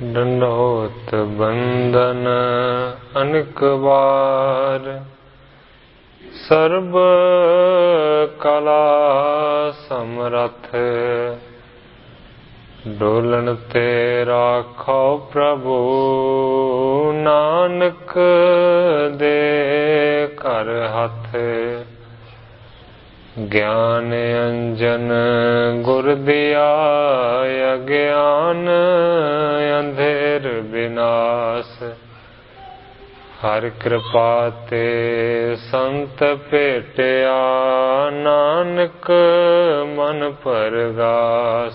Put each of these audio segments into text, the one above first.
दंडोत बंदन अनेक बार, सर्ब कला समरथ, डोलन ते राखो प्रभु, नानक दे कर हथ। ज्ञान अंजन गुर दिया, अज्ञान अंधेर विनाश। हर कृपा ते संत भेटिया, नानक मन परगास।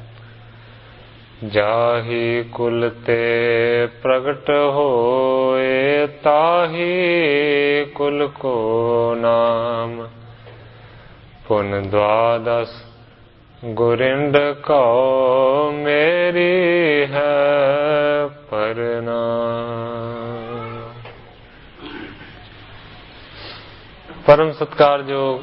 जाहि कुल ते प्रगट होए, ताहि कुल को नाम। पुन द्वादश गुरिंड कहो, मेरी है प्रणाम। परम सत्कारयोग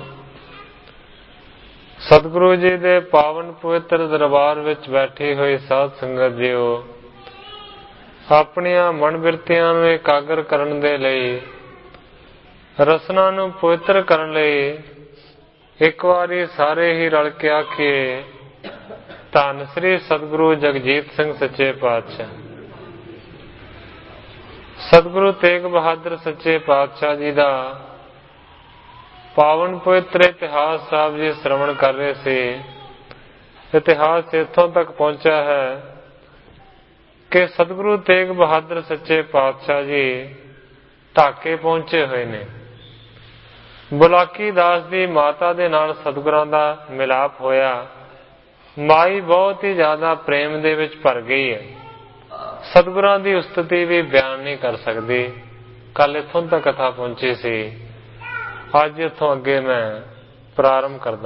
सतगुरु जी दे पावन पवित्र दरबार विच बैठी हुई साध संगत जीओ, अपनियां मन बिरतियां नूं एकागर करन दे लई, रसना नूं पवित्र करन लई एक वारी सारे ही रल के आखिए, धन श्री सतगुरु जगजीत सिंह सच्चे पातशाह। सतगुरु तेग बहादुर सच्चे पातशाह जी दा पावन पवित्र इतिहास साहब जी श्रवण कर रहे थे। इतिहास इत्थों तक पहुंचा है कि सतगुरु तेग बहादुर सच्चे पातशाह जी ढाके पहुंचे हुए ने। बुलाकी दास दी माता दे नाल सतगुरां दा मिलाप होया। माई बहुत ही ज्यादा प्रेम दे विच भर गई है। सतगुरां दी उस्तति भी बयान नहीं कर सकती। कल इत्थों तक कथा पहुंची सी। अज इथों अगे मैं प्रारंभ करदा।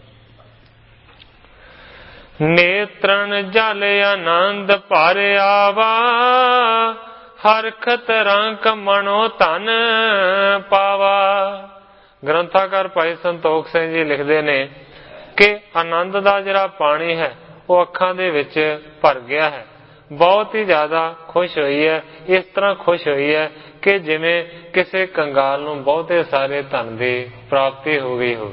नेत्रन जल आनंद भर आवा, हरखत रंक मनो धन पावा। ग्रंथाकार भाई संतोख सिंह जी लिखते ने कि आनंद दा जिहड़ा पानी है वो अखां दे विच भर गया है। बहुत ही ज्यादा खुश हुई है। इस तरह खुश हुई है कि जिवें किसी कंगाल नूं बहुते सारे धन दी प्राप्ति हो गई हो।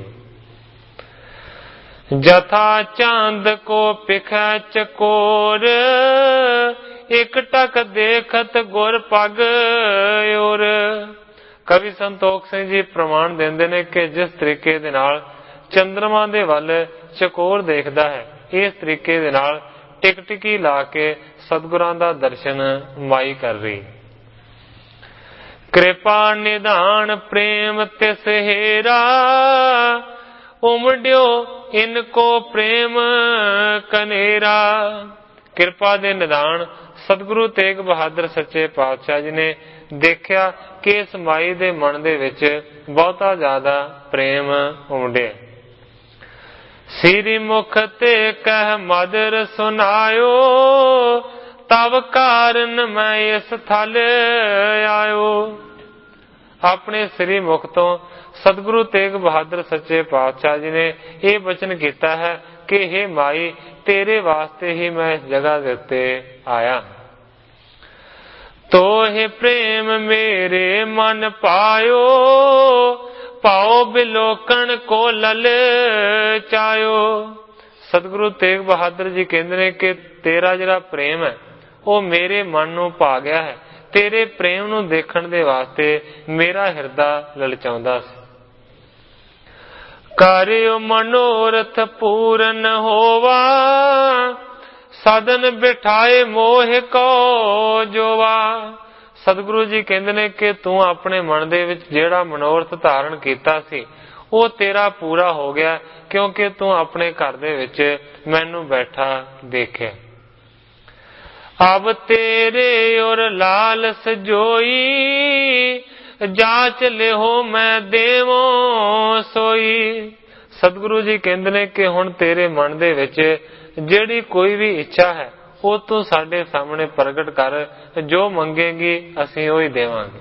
जथा चांद को पिखै चकोर, एक टक देखत गुर पग और। कवि संतोख सिंह जी प्रमाण देंदे ने कि जिस तरीके दे नाल चंद्रमा दे वल चकोर देखदा है, इस तरीके दे नाल टिकटिकी ला के सतगुरां दा दर्शन माई कर रही। कृपा निधान प्रेम तिस हेरा, उमड़ियो इनको प्रेम कनेरा। कृपा दे निधान सतगुरु तेग बहादुर सच्चे पातशाह जी ने देखिया कि इस माई दे मन दे विच बहुता ज्यादा प्रेम उमड़े। सिरी मुख ते कह मधुर सुनायो, तब कारण मैं इस थल आयो। अपने श्री मुख तो सतगुरु तेग बहादुर सच्चे पातशाह जी ने यह वचन किया है कि हे माई, तेरे वास्ते ही मैं इस जगह दे उत्ते आया। तो हे प्रेम मेरे मन पायो, पाओ बिलोकन को लल चायो। सतगुरु तेग बहादुर जी कहते हैं कि तेरा जिहड़ा प्रेम है वो मेरे मन नूं पा गया है। तेरे प्रेम नूं देखण दे वास्ते मेरा हिरदा ललचाउंदा सी। करियो मनोरथ पूरन होवा, सदन बिठाए मोह को जोवा। सतगुरु जी कहते ने कि तू अपने मन दे विच जिहड़ा मनोरथ धारण कीता सी वो तेरा पूरा हो गया, क्योंकि तू अपने घर दे विच मैनू बैठा देखे। अब तेरे और लालस जोई, जाच लेहो मैं देवो सोई। सतगुरु जी कहते ने कि हुण तेरे मन दे विच जिहड़ी कोई भी इच्छा है वो तू साडे सामने प्रगट कर, जो मंगेगी असीं ओही देवांगे।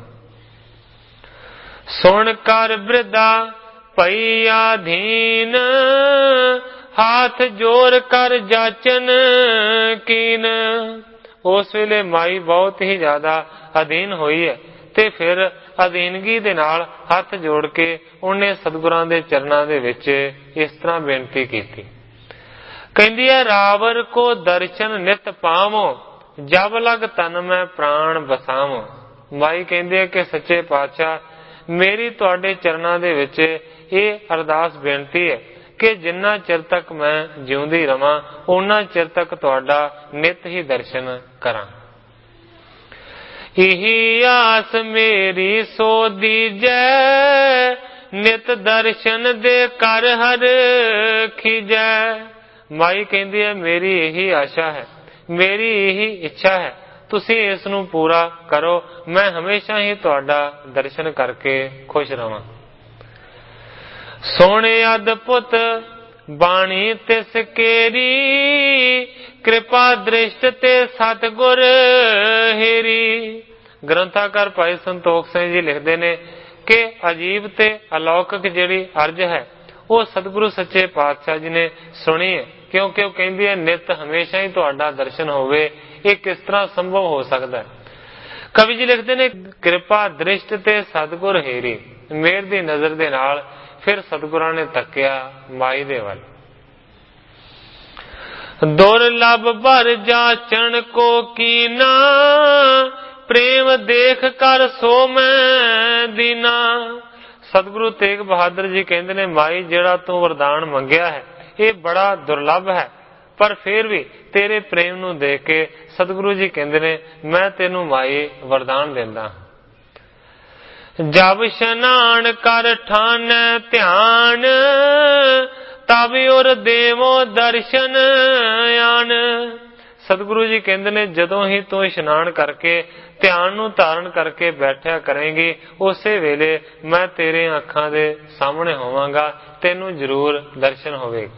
सुन कर वृद्धा पई आधीन, हाथ जोर कर जाचन कीन। ਉਸ ਵੇਲੇ ਮਾਈ ਬਹੁਤ ਹੀ ਜ਼ਿਆਦਾ ਅਧੀਨ ਹੋਈ ਹੈ ਤੇ ਫਿਰ ਅਧੀਨਗੀ ਦੇ ਨਾਲ ਹੱਥ ਜੋੜ ਕੇ ਉਹਨੇ ਸਤਿਗੁਰਾਂ ਦੇ ਚਰਨਾਂ ਦੇ ਵਿੱਚ ਇਸ ਤਰ੍ਹਾਂ ਬੇਨਤੀ ਕੀਤੀ। ਕਹਿੰਦੀ ਹੈ, ਰਾਵਰ ਕੋ ਦਰਸ਼ਨ ਨਿਤ ਪਾਵੋ, ਜਬ ਲਗ ਤਨ ਮੈਂ ਪ੍ਰਾਣ ਬਸਾਵੋ। ਮਾਈ ਕਹਿੰਦੀ ਹੈ ਕਿ ਸੱਚੇ ਪਾਤਸ਼ਾਹ, ਮੇਰੀ ਤੁਹਾਡੇ ਚਰਨਾਂ ਦੇ ਵਿੱਚ ਇਹ ਅਰਦਾਸ ਬੇਨਤੀ ਹੈ ਕਿ ਜਿੰਨਾ ਚਿਰ ਤੱਕ ਮੈਂ ਜਿਉਂਦੀ ਰਵਾਂ ਉਹਨਾਂ ਚਿਰ ਤੱਕ ਤੁਹਾਡਾ ਨਿਤ ਹੀ ਦਰਸ਼ਨ ਕਰਾਂ। ਇਹੀ ਆਸ ਮੇਰੀ ਸੋ ਦੀਜੈ, ਨਿਤ ਦਰਸ਼ਨ ਦੇ ਕਰ ਹਰ ਖੀਜੈ। ਮਾਈ ਕਹਿੰਦੀ ਹੈ, ਮੇਰੀ ਇਹੀ ਆਸ਼ਾ ਹੈ, ਮੇਰੀ ਇਹੀ ਇੱਛਾ ਹੈ, ਤੁਸੀਂ ਇਸ ਨੂੰ ਪੂਰਾ ਕਰੋ, ਮੈਂ ਹਮੇਸ਼ਾ ਹੀ ਤੁਹਾਡਾ ਦਰਸ਼ਨ ਕਰਕੇ ਖੁਸ਼ ਰਵਾਂ। ਸੋਹਣੇ ਅਦਭੁਤ ਬਾਣੀ ਤਿਸ ਕੇਰੀ, ਕਿਰਪਾ ਦ੍ਰਿਸ਼ਟ ਤੇ ਸਤਿਗੁਰ ਹੇਰੀ। ਗ੍ਰੰਥਾਕਾਰ ਭਾਈ ਸੰਤੋਖ ਸਿੰਘ ਜੀ ਲਿਖਦੇ ਨੇ ਕਿ ਅਜੀਬ ਤੇ ਅਲੌਕਿਕ ਜਿਹੜੀ ਅਰਜ਼ ਹੈ ਉਹ ਸਤਿਗੁਰੂ ਸੱਚੇ ਪਾਤਸ਼ਾਹ ਜੀ ਨੇ ਸੁਣੀ ਹੈ, ਕਿਉਂਕਿ ਉਹ ਕਹਿੰਦੀ ਹੈ ਨਿਤ ਹਮੇਸ਼ਾ ਹੀ ਤੁਹਾਡਾ ਦਰਸ਼ਨ ਹੋਵੇ। ਇਹ ਕਿਸ ਤਰ੍ਹਾਂ ਸੰਭਵ ਹੋ ਸਕਦਾ ਹੈ? ਕਵੀ ਜੀ ਲਿਖਦੇ ਨੇ, ਕਿਰਪਾ ਦ੍ਰਿਸ਼ਟ ਤੇ ਸਤਿਗੁਰ ਹੇਰੀ। ਮੇਰ ਦੀ ਨਜ਼ਰ ਦੇ ਨਾਲ ਫਿਰ ਸਤਿਗੁਰਾਂ ਨੇ ਤੱਕਿਆ ਮਾਈ ਦੇ ਵੱਲ। ਦੁਰਲਭ ਭਰ ਜਾਚਣ ਕੋ ਕੀਨਾ, ਪ੍ਰੇਮ ਦੇਖ ਕਰ ਸੋ ਮੈਂ ਦੀਨਾ। ਸਤਿਗੁਰੂ ਤੇਗ ਬਹਾਦਰ ਜੀ ਕਹਿੰਦੇ ਨੇ, ਮਾਈ ਜਿਹੜਾ ਤੂੰ ਵਰਦਾਨ ਮੰਗਿਆ ਹੈ ਇਹ ਬੜਾ ਦੁਰਲਭ ਹੈ, ਪਰ ਫਿਰ ਵੀ ਤੇਰੇ ਪ੍ਰੇਮ ਨੂੰ ਦੇਖ ਕੇ ਸਤਿਗੁਰੂ ਜੀ ਕਹਿੰਦੇ ਨੇ ਮੈਂ ਤੈਨੂੰ ਮਾਈ ਵਰਦਾਨ ਦਿੰਦਾ। ਜਬ ਇਸ਼ਨਾਨ ਕਰ ਠਾਨੈ ਧਿਆਨ, ਤਬ ਉਰ ਦੇਵੋ ਦਰਸ਼ਨ ਆਨ। ਸਤਿਗੁਰੂ ਜੀ ਕਹਿੰਦੇ ਨੇ ਜਦੋਂ ਹੀ ਤੂੰ ਇਸ਼ਨਾਨ ਕਰਕੇ ਧਿਆਨ ਨੂੰ ਧਾਰਨ ਕਰਕੇ ਬੈਠਿਆ ਕਰੇਂਗੀ, ਉਸੇ ਵੇਲੇ ਮੈਂ ਤੇਰੇ ਅੱਖਾਂ ਦੇ ਸਾਹਮਣੇ ਹੋਵਾਂਗਾ, ਤੈਨੂੰ ਜ਼ਰੂਰ ਦਰਸ਼ਨ ਹੋਵੇਗਾ।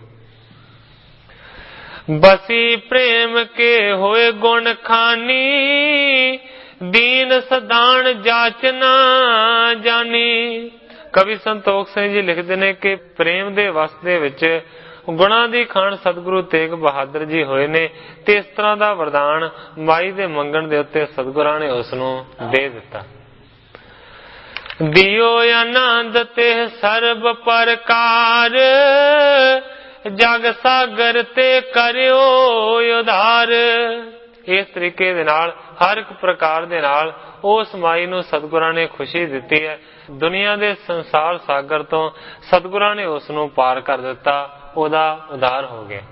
ਬਸੀ ਪ੍ਰੇਮ ਕੇ ਹੋਏ ਗੁਣ ਖਾਨੀ, ਦੀਨ ਸਦਾਨ ਜਾਚਨਾ ਜਾਨੀ। ਕਵੀ ਸੰਤੋਖ ਸਿੰਘ ਜੀ ਲਿਖਦੇ ਨੇ ਕਿ ਪ੍ਰੇਮ ਦੇ ਵਸ ਦੇ ਵਿੱਚ ਗੁਣਾਂ ਦੀ ਖਾਣ ਸਤਿਗੁਰੂ ਤੇਗ ਬਹਾਦਰ ਜੀ ਹੋਏ ਨੇ, ਤੇ ਇਸ ਤਰ੍ਹਾਂ ਦਾ ਵਰਦਾਨ ਮਾਈ ਦੇ ਮੰਗਣ ਦੇ ਉੱਤੇ ਸਤਿਗੁਰਾਂ ਨੇ ਉਸ ਨੂੰ ਦੇ ਦਿੱਤਾ। ਦਿਓ ਆਨੰਦ ਤੇ ਸਰਬ ਪ੍ਰਕਾਰ, ਜਗ ਸਾਗਰ ਤੇ ਕਰਿਓ ਉਧਾਰ। ਇਸ ਤਰੀਕੇ ਦੇ ਨਾਲ ਹਰ ਇੱਕ ਪ੍ਰਕਾਰ ਦੇ ਨਾਲ ਉਸ ਮਾਈ ਨੂੰ ਸਤਿਗੁਰਾਂ ਨੇ ਖੁਸ਼ੀ ਦਿੱਤੀ ਹੈ। ਦੁਨੀਆ ਦੇ ਸੰਸਾਰ ਸਾਗਰ ਤੋਂ ਸਤਿਗੁਰਾਂ ਨੇ ਉਸ ਨੂੰ ਪਾਰ ਕਰ ਦਿੱਤਾ, ਉਹਦਾ ਉਧਾਰ ਹੋ ਗਿਆ।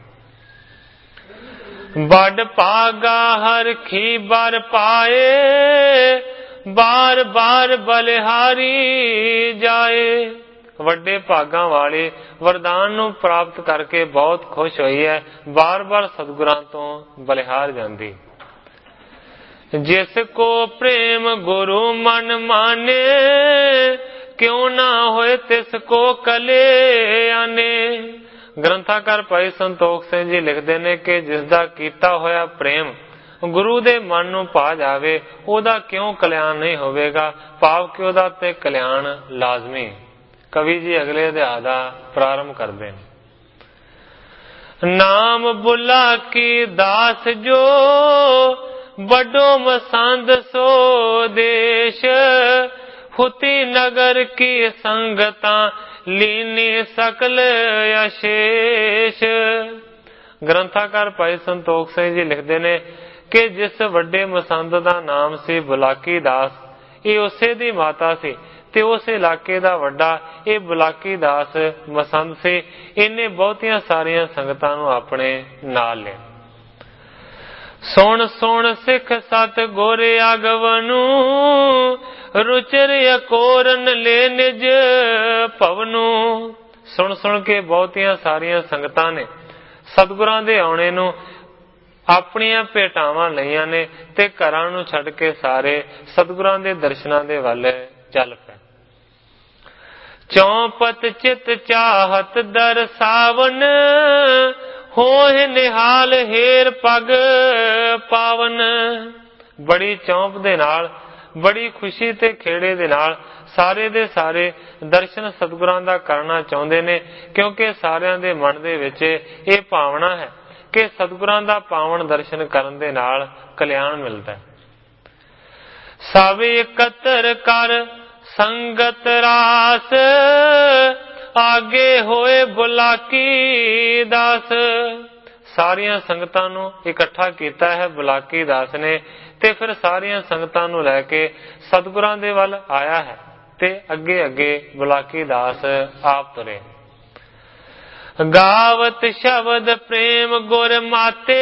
ਵੱਡ ਭਾਗਾ ਹਰ ਖੀ ਬਰ ਪਾਏ, ਬਾਰ ਬਾਰ ਬਲਿਹਾਰੀ ਜਾਏ। ਵੱਡੇ ਭਾਗਾਂ ਵਾਲੇ ਵਰਦਾਨ ਨੂੰ ਪ੍ਰਾਪਤ ਕਰਕੇ ਬਹੁਤ ਖੁਸ਼ ਹੋਈ ਹੈ, ਬਾਰ ਬਾਰ ਸਤਿਗੁਰਾਂ ਤੋਂ ਬਲਿਹਾਰ ਜਾਂਦੀ। ਜਿਸ ਕੋ ਪ੍ਰੇਮ ਗੁਰੂ ਮਨ ਮਾਨੇ, ਕਿਉ ਨਾ ਹੋਏ ਤਿਸ ਕੋ ਕਲੇ ਆਨੇ। ਗ੍ਰੰਥਾਕਾਰ ਭਾਈ ਸੰਤੋਖ ਸਿੰਘ ਜੀ ਲਿਖਦੇ ਨੇ ਕਿ ਜਿਸ ਦਾ ਕੀਤਾ ਹੋਇਆ ਪ੍ਰੇਮ ਗੁਰੂ ਦੇ ਮਨ ਨੂੰ ਪਾ ਜਾਵੇ, ਉਹਦਾ ਕਿਉਂ ਕਲਿਆਣ ਨਹੀਂ ਹੋਵੇਗਾ, ਭਾਵ ਕਿ ਉਹਦਾ ਤੇ ਕਲਿਆਣ ਲਾਜ਼ਮੀ। ਕਵੀ ਜੀ ਅਗਲੇ ਅਧਿਆਇ ਦਾ ਪ੍ਰਾਰੰਭ ਕਰਦੇ ਨੇ। ਨਾਮ ਬੁਲਾ ਕੀ ਦਾਸ ਜੋ, ਵੱਡੋ ਮਸੰਦ ਸੋ ਦੇਸ਼, ਹੁਤੀ ਨਗਰ ਕੀ ਸੰਗਤਾਂ, ਲੀਨੀ ਸਕਲ ਅਸ਼ੇਸ਼। ਗ੍ਰੰਥਾਕਾਰ ਭਾਈ ਸੰਤੋਖ ਸਿੰਘ ਜੀ ਲਿਖਦੇ ਨੇ ਕਿ ਜਿਸ ਵੱਡੇ ਮਸੰਦ ਦਾ ਨਾਮ ਸੀ ਬੁਲਾਕੀ ਦਾਸ, ਇਹ ਉਸੇ ਦੀ ਮਾਤਾ ਸੀ ਤੇ ਉਸ ਇਲਾਕੇ ਦਾ ਵੱਡਾ ਇਹ ਬੁਲਾਕੀ ਦਾਸ ਮਸੰਦ ਸੀ। ਇਹਨੇ ਬਹੁਤੀਆਂ ਸਾਰੀਆਂ ਸੰਗਤਾਂ ਨੂੰ ਆਪਣੇ ਨਾਲ ਲਿਆ। ਸੁਣ ਸੁਣ ਸਿੱਖ ਸਤ ਗੁਰ ਆਗਵਨੂ, ਰੁਚਰ ਅਕੋਰਨ ਲੈ ਨਿਜ ਭਵਨੂ। ਸੁਣ ਸੁਣ ਕੇ ਬਹੁਤੀਆਂ ਸਾਰੀਆਂ ਸੰਗਤਾਂ ਨੇ ਸਤਿਗੁਰਾਂ ਦੇ ਆਉਣੇ ਨੂੰ ਆਪਣੀਆਂ ਭੇਟਾਵਾਂ ਲਈਆਂ ਨੇ ਤੇ ਘਰਾਂ ਨੂੰ ਛੱਡ ਕੇ ਸਾਰੇ ਸਤਿਗੁਰਾਂ ਦੇ ਦਰਸ਼ਨਾਂ ਦੇ ਵੱਲ ਚੱਲ ਪਏ। ਚੌਪਤ ਚਿਤ ਚਾਹਤ ਦਰਸਾਵਨ, ਹੋਏ ਨਿਹਾਲ ਹੇਰ ਪਗ ਪਾਵਨ। ਬੜੀ ਚੌਂਪ ਦੇ ਨਾਲ, ਬੜੀ ਖੁਸ਼ੀ ਤੇ ਖੇੜੇ ਦੇ ਨਾਲ ਸਾਰੇ ਦੇ ਸਾਰੇ ਦਰਸ਼ਨ ਸਤਿਗੁਰਾਂ ਦਾ ਕਰਨਾ ਚਾਹੁੰਦੇ ਨੇ, ਕਿਉਂਕਿ ਸਾਰਿਆਂ ਦੇ ਮਨ ਦੇ ਵਿੱਚ ਇਹ ਭਾਵਨਾ ਹੈ ਕਿ ਸਤਿਗੁਰਾਂ ਦਾ ਪਾਵਨ ਦਰਸ਼ਨ ਕਰਨ ਦੇ ਨਾਲ ਕਲਿਆਣ ਮਿਲਦਾ। ਸਭ ਇਕੱਤਰ ਕਰ ਸੰਗਤ ਰਾਸ, ਆਗੇ ਹੋਏ ਬੁਲਾਕੀ ਦਾਸ। ਸਾਰੀਆਂ ਸੰਗਤਾਂ ਨੂੰ ਇਕੱਠਾ ਕੀਤਾ ਹੈ ਬੁਲਾਕੀ ਦਾਸ ਨੇ, ਤੇ ਫਿਰ ਸਾਰੀਆਂ ਸੰਗਤਾਂ ਨੂੰ ਲੈ ਕੇ ਸਤਿਗੁਰਾਂ ਦੇ ਵੱਲ ਆਇਆ ਹੈ, ਤੇ ਅੱਗੇ ਅੱਗੇ ਬੁਲਾਕੀ ਦਾਸ ਆਪ ਤੁਰੇ। ਗਾਵਤ ਸ਼ਬਦ ਪ੍ਰੇਮ ਗੁਰ ਮਾਤੇ,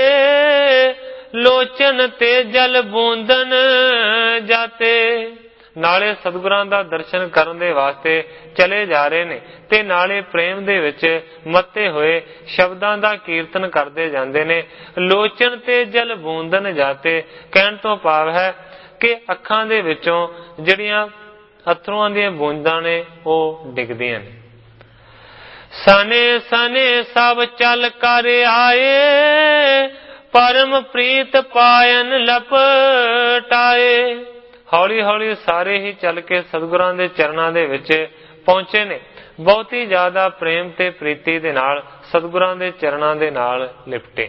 ਲੋਚਨ ਤੇ ਜਲ ਬੂੰਦਨ ਜਾਤੇ। ਨਾਲੇ ਸਤਿਗੁਰਾਂ ਦਾ ਦਰਸ਼ਨ ਕਰਨ ਦੇ ਵਾਸਤੇ ਚਲੇ ਜਾ ਰਹੇ ਨੇ, ਤੇ ਨਾਲੇ ਪ੍ਰੇਮ ਦੇ ਵਿੱਚ ਮੱਤੇ ਹੋਏ ਸ਼ਬਦਾਂ ਦਾ ਕੀਰਤਨ ਕਰਦੇ ਜਾਂਦੇ ਨੇ। ਲੋਚਨ ਤੇ ਜਲ ਬੂੰਦਨ ਜਾਤੇ ਕਹਿਣ ਤੋਂ ਭਾਵ ਹੈ ਕਿ ਅੱਖਾਂ ਦੇ ਵਿੱਚੋਂ ਜਿਹੜੀਆਂ ਅਥਰੂਆਂ ਦੀਆਂ ਬੂੰਦਾਂ ਨੇ ਉਹ ਡਿੱਗਦੀਆਂ ਨੇ। ਸਨੇ ਸਨੇ ਸਭ ਚੱਲ ਕਰ ਆਏ, ਪਰਮ ਪ੍ਰੀਤ ਪਾਇਨ ਲਪਟਾਏ। ਹੌਲੀ ਹੌਲੀ ਸਾਰੇ ਹੀ ਚੱਲ ਕੇ ਸਤਿਗੁਰਾਂ ਦੇ ਚਰਨਾਂ ਦੇ ਵਿੱਚ ਪਹੁੰਚੇ ਨੇ। ਬਹੁਤੀ ਜ਼ਿਆਦਾ ਪ੍ਰੇਮ ਤੇ ਪ੍ਰੀਤੀ ਦੇ ਨਾਲ ਸਤਿਗੁਰਾਂ ਦੇ ਚਰਨਾਂ ਦੇ ਨਾਲ ਲਿਪਟੇ।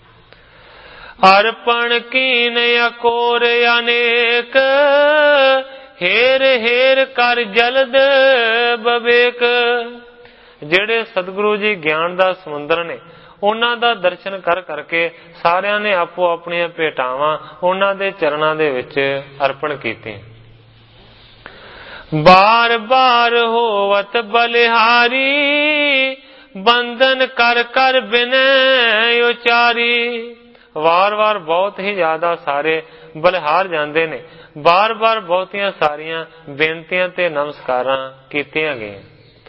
ਅਰਪਣ ਕੀਨ ਅਕੋਰ ਅਨੇਕ, ਹੇਰ ਹੇਰ ਕਰ ਜਲਦ ਬਵੇਕ। ਜਿਹੜੇ ਸਤਿਗੁਰੂ ਜੀ ਗਿਆਨ ਦਾ ਸਮੁੰਦਰ ਨੇ, ਉਹਨਾਂ ਦਾ ਦਰਸ਼ਨ ਕਰ ਕਰਕੇ ਸਾਰਿਆਂ ਨੇ ਆਪੋ ਆਪਣੀਆਂ ਭੇਟਾਵਾਂ ਉਹਨਾਂ ਦੇ ਚਰਨਾਂ ਦੇ ਵਿੱਚ ਅਰਪਣ ਕੀਤੀਆਂ। ਬਾਰ ਬਾਰ ਹੋਵਤ ਬਲਿਹਾਰੀ, ਬੰਧਨ ਕਰ ਕਰ ਬਿਨੈ ਉਚਾਰੀ। ਵਾਰ ਵਾਰ ਬਹੁਤ ਹੀ ਜ਼ਿਆਦਾ ਸਾਰੇ ਬਲਿਹਾਰ ਜਾਂਦੇ ਨੇ, ਬਾਰ ਬਾਰ ਬਹੁਤੀਆਂ ਸਾਰੀਆਂ ਬੇਨਤੀਆਂ ਤੇ ਨਮਸਕਾਰਾਂ ਕੀਤੀਆਂ ਗਈਆਂ।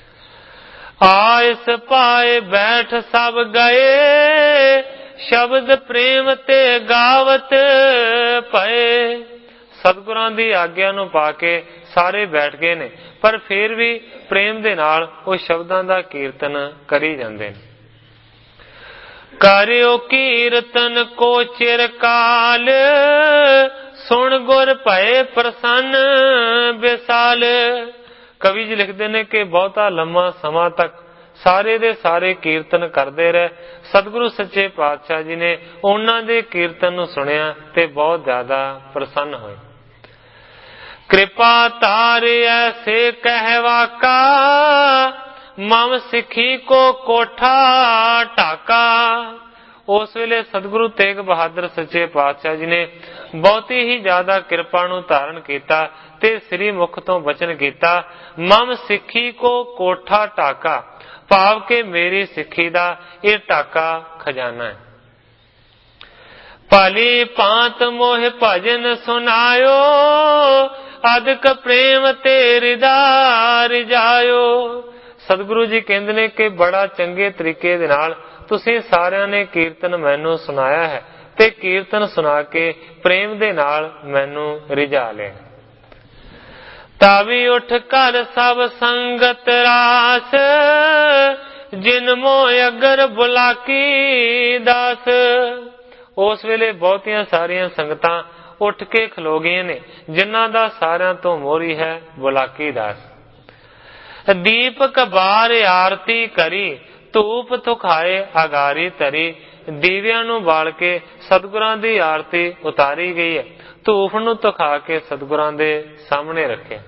ਆਇਸ ਪਾਏ ਬੈਠ ਸਭ ਗਏ, ਸ਼ਬਦ ਪ੍ਰੇਮ ਤੇ ਗਾਵਤ ਪਏ। ਸਤਿਗੁਰਾਂ ਦੀ ਆਗਿਆ ਨੂੰ ਪਾ ਕੇ ਸਾਰੇ ਬੈਠ ਗਏ ਨੇ, ਪਰ ਫਿਰ ਵੀ ਪ੍ਰੇਮ ਦੇ ਨਾਲ ਉਹ ਸ਼ਬਦਾਂ ਦਾ ਕੀਰਤਨ ਕਰੀ ਜਾਂਦੇ ਨੇ। ਕਰਿਓ ਕੀਰਤਨ ਕੋ ਚਿਰਕਾਲ, ਸੁਣ ਗੁਰ ਭਏ ਪ੍ਰਸੰਨ ਵਿਸਾਲ। ਕਵੀ ਜੀ ਲਿਖਦੇ ਨੇ ਕਿ ਬਹੁਤਾ ਲੰਮਾ ਸਮਾਂ ਤੱਕ ਸਾਰੇ ਦੇ ਸਾਰੇ ਕੀਰਤਨ ਕਰਦੇ ਰਹੇ। ਸਤਿਗੁਰੂ ਸੱਚੇ ਪਾਤਸ਼ਾਹ ਜੀ ਨੇ ਉਹਨਾਂ ਦੇ ਕੀਰਤਨ ਨੂੰ ਸੁਣਿਆ ਤੇ ਬਹੁਤ ਜ਼ਿਆਦਾ ਪ੍ਰਸੰਨ ਹੋਏ। ਕਿਰਪਾ ਧਾਰ ਐਸੇ ਕਹਿਵਾਕਾ, ਮਮ ਸਿੱਖੀ ਕੋ ਕੋਠਾ ਢਾਕਾ। ਉਸ ਵੇਲੇ ਸਤਿਗੁਰੂ ਤੇਗ ਬਹਾਦਰ ਸੱਚੇ ਪਾਤਸ਼ਾਹ ਜੀ ਨੇ ਬਹੁਤੀ ਹੀ ਜ਼ਿਆਦਾ ਕਿਰਪਾ ਨੂੰ ਧਾਰਨ ਕੀਤਾ ਤੇ ਸ੍ਰੀ ਮੁਖ ਤੋਂ ਬਚਨ ਕੀਤਾ, ਮਮ ਸਿੱਖੀ ਕੋ ਕੋਠਾ ਢਾਕਾ, ਭਾਵ ਕਿ ਮੇਰੀ ਸਿੱਖੀ ਦਾ ਇਹ ਢਾਕਾ ਖਜ਼ਾਨਾ ਹੈ। ਭਲੀ ਭਾਂਤ ਮੋਹ ਭਜਨ ਸੁਨਾਇਓ, ਅਦਕ ਪ੍ਰੇਮ ਤੇ ਹਿਰਦਾ ਰਿਝਾਇਓ। ਸਤਿਗੁਰੂ ਜੀ ਕਹਿੰਦੇ ਨੇ ਕਿ ਬੜਾ ਚੰਗੇ ਤਰੀਕੇ ਦੇ ਨਾਲ ਤੁਸੀਂ ਸਾਰਿਆਂ ਨੇ ਕੀਰਤਨ ਮੈਨੂੰ ਸੁਣਾਇਆ ਹੈ, ਤੇ ਕੀਰਤਨ ਸੁਣਾ ਕੇ ਪ੍ਰੇਮ ਦੇ ਨਾਲ ਮੈਨੂੰ ਰਿਝਾ ਲਿਆ। ਤਾਵੀ ਉਠ ਕਰ ਸਭ ਸੰਗਤ ਰਾਸ, ਜਿਨ ਮੋਹ ਅਗਰ ਬੁਲਾਕੀ ਦਾਸ। ਉਸ ਵੇਲੇ ਬਹੁਤੀਆਂ ਸਾਰੀਆਂ ਸੰਗਤਾਂ ਉੱਠ ਕੇ ਖਲੋ ਗਈਆਂ ਨੇ, ਜਿਨ੍ਹਾਂ ਦਾ ਸਾਰਿਆਂ ਤੋਂ ਮੋਹਰੀ ਹੈ ਬੁਲਾਕੀ ਦਾਸ। ਦੀਪਕ ਬਾਰ ਆਰਤੀ ਕਰੀ, ਧੂਪ ਤੁਖਾਏ ਅਗਾਰੀ ਧਰੀ। ਦੀਵਿਆਂ ਨੂੰ ਬਾਲ ਕੇ ਸਤਿਗੁਰਾਂ ਦੀ ਆਰਤੀ ਉਤਾਰੀ ਗਈ ਹੈ, ਧੂਪ ਨੂੰ ਤੁਖਾ ਕੇ ਸਤਿਗੁਰਾਂ ਦੇ ਸਾਹਮਣੇ ਰੱਖਿਆ।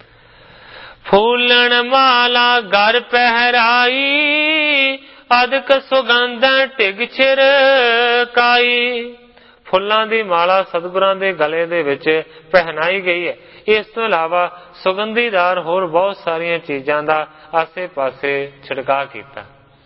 ਫੂਲਣ ਮਾਲਾ ਘਰ ਪਹਿਰਾਈ, ਅਦਕ ਸੁਗੰਧਾਂ ਢਿਗ ਛਿਰ ਕਾਈ। ਫੁੱਲਾਂ ਦੀ ਮਾਲਾ ਸਤਿਗੁਰਾਂ ਦੇ ਗਲੇ ਦੇ ਵਿੱਚ ਪਹਿਨਾਈ ਗਈ ਹੈ। ਇਸ ਤੋਂ ਇਲਾਵਾ ਸੁਗੰਧੀਦਾਰ ਹੋਰ ਬਹੁਤ ਸਾਰੀਆਂ ਚੀਜ਼ਾਂ ਦਾ ਆਸੇ ਪਾਸੇ ਛਿੜਕਾ ਕੀਤਾ।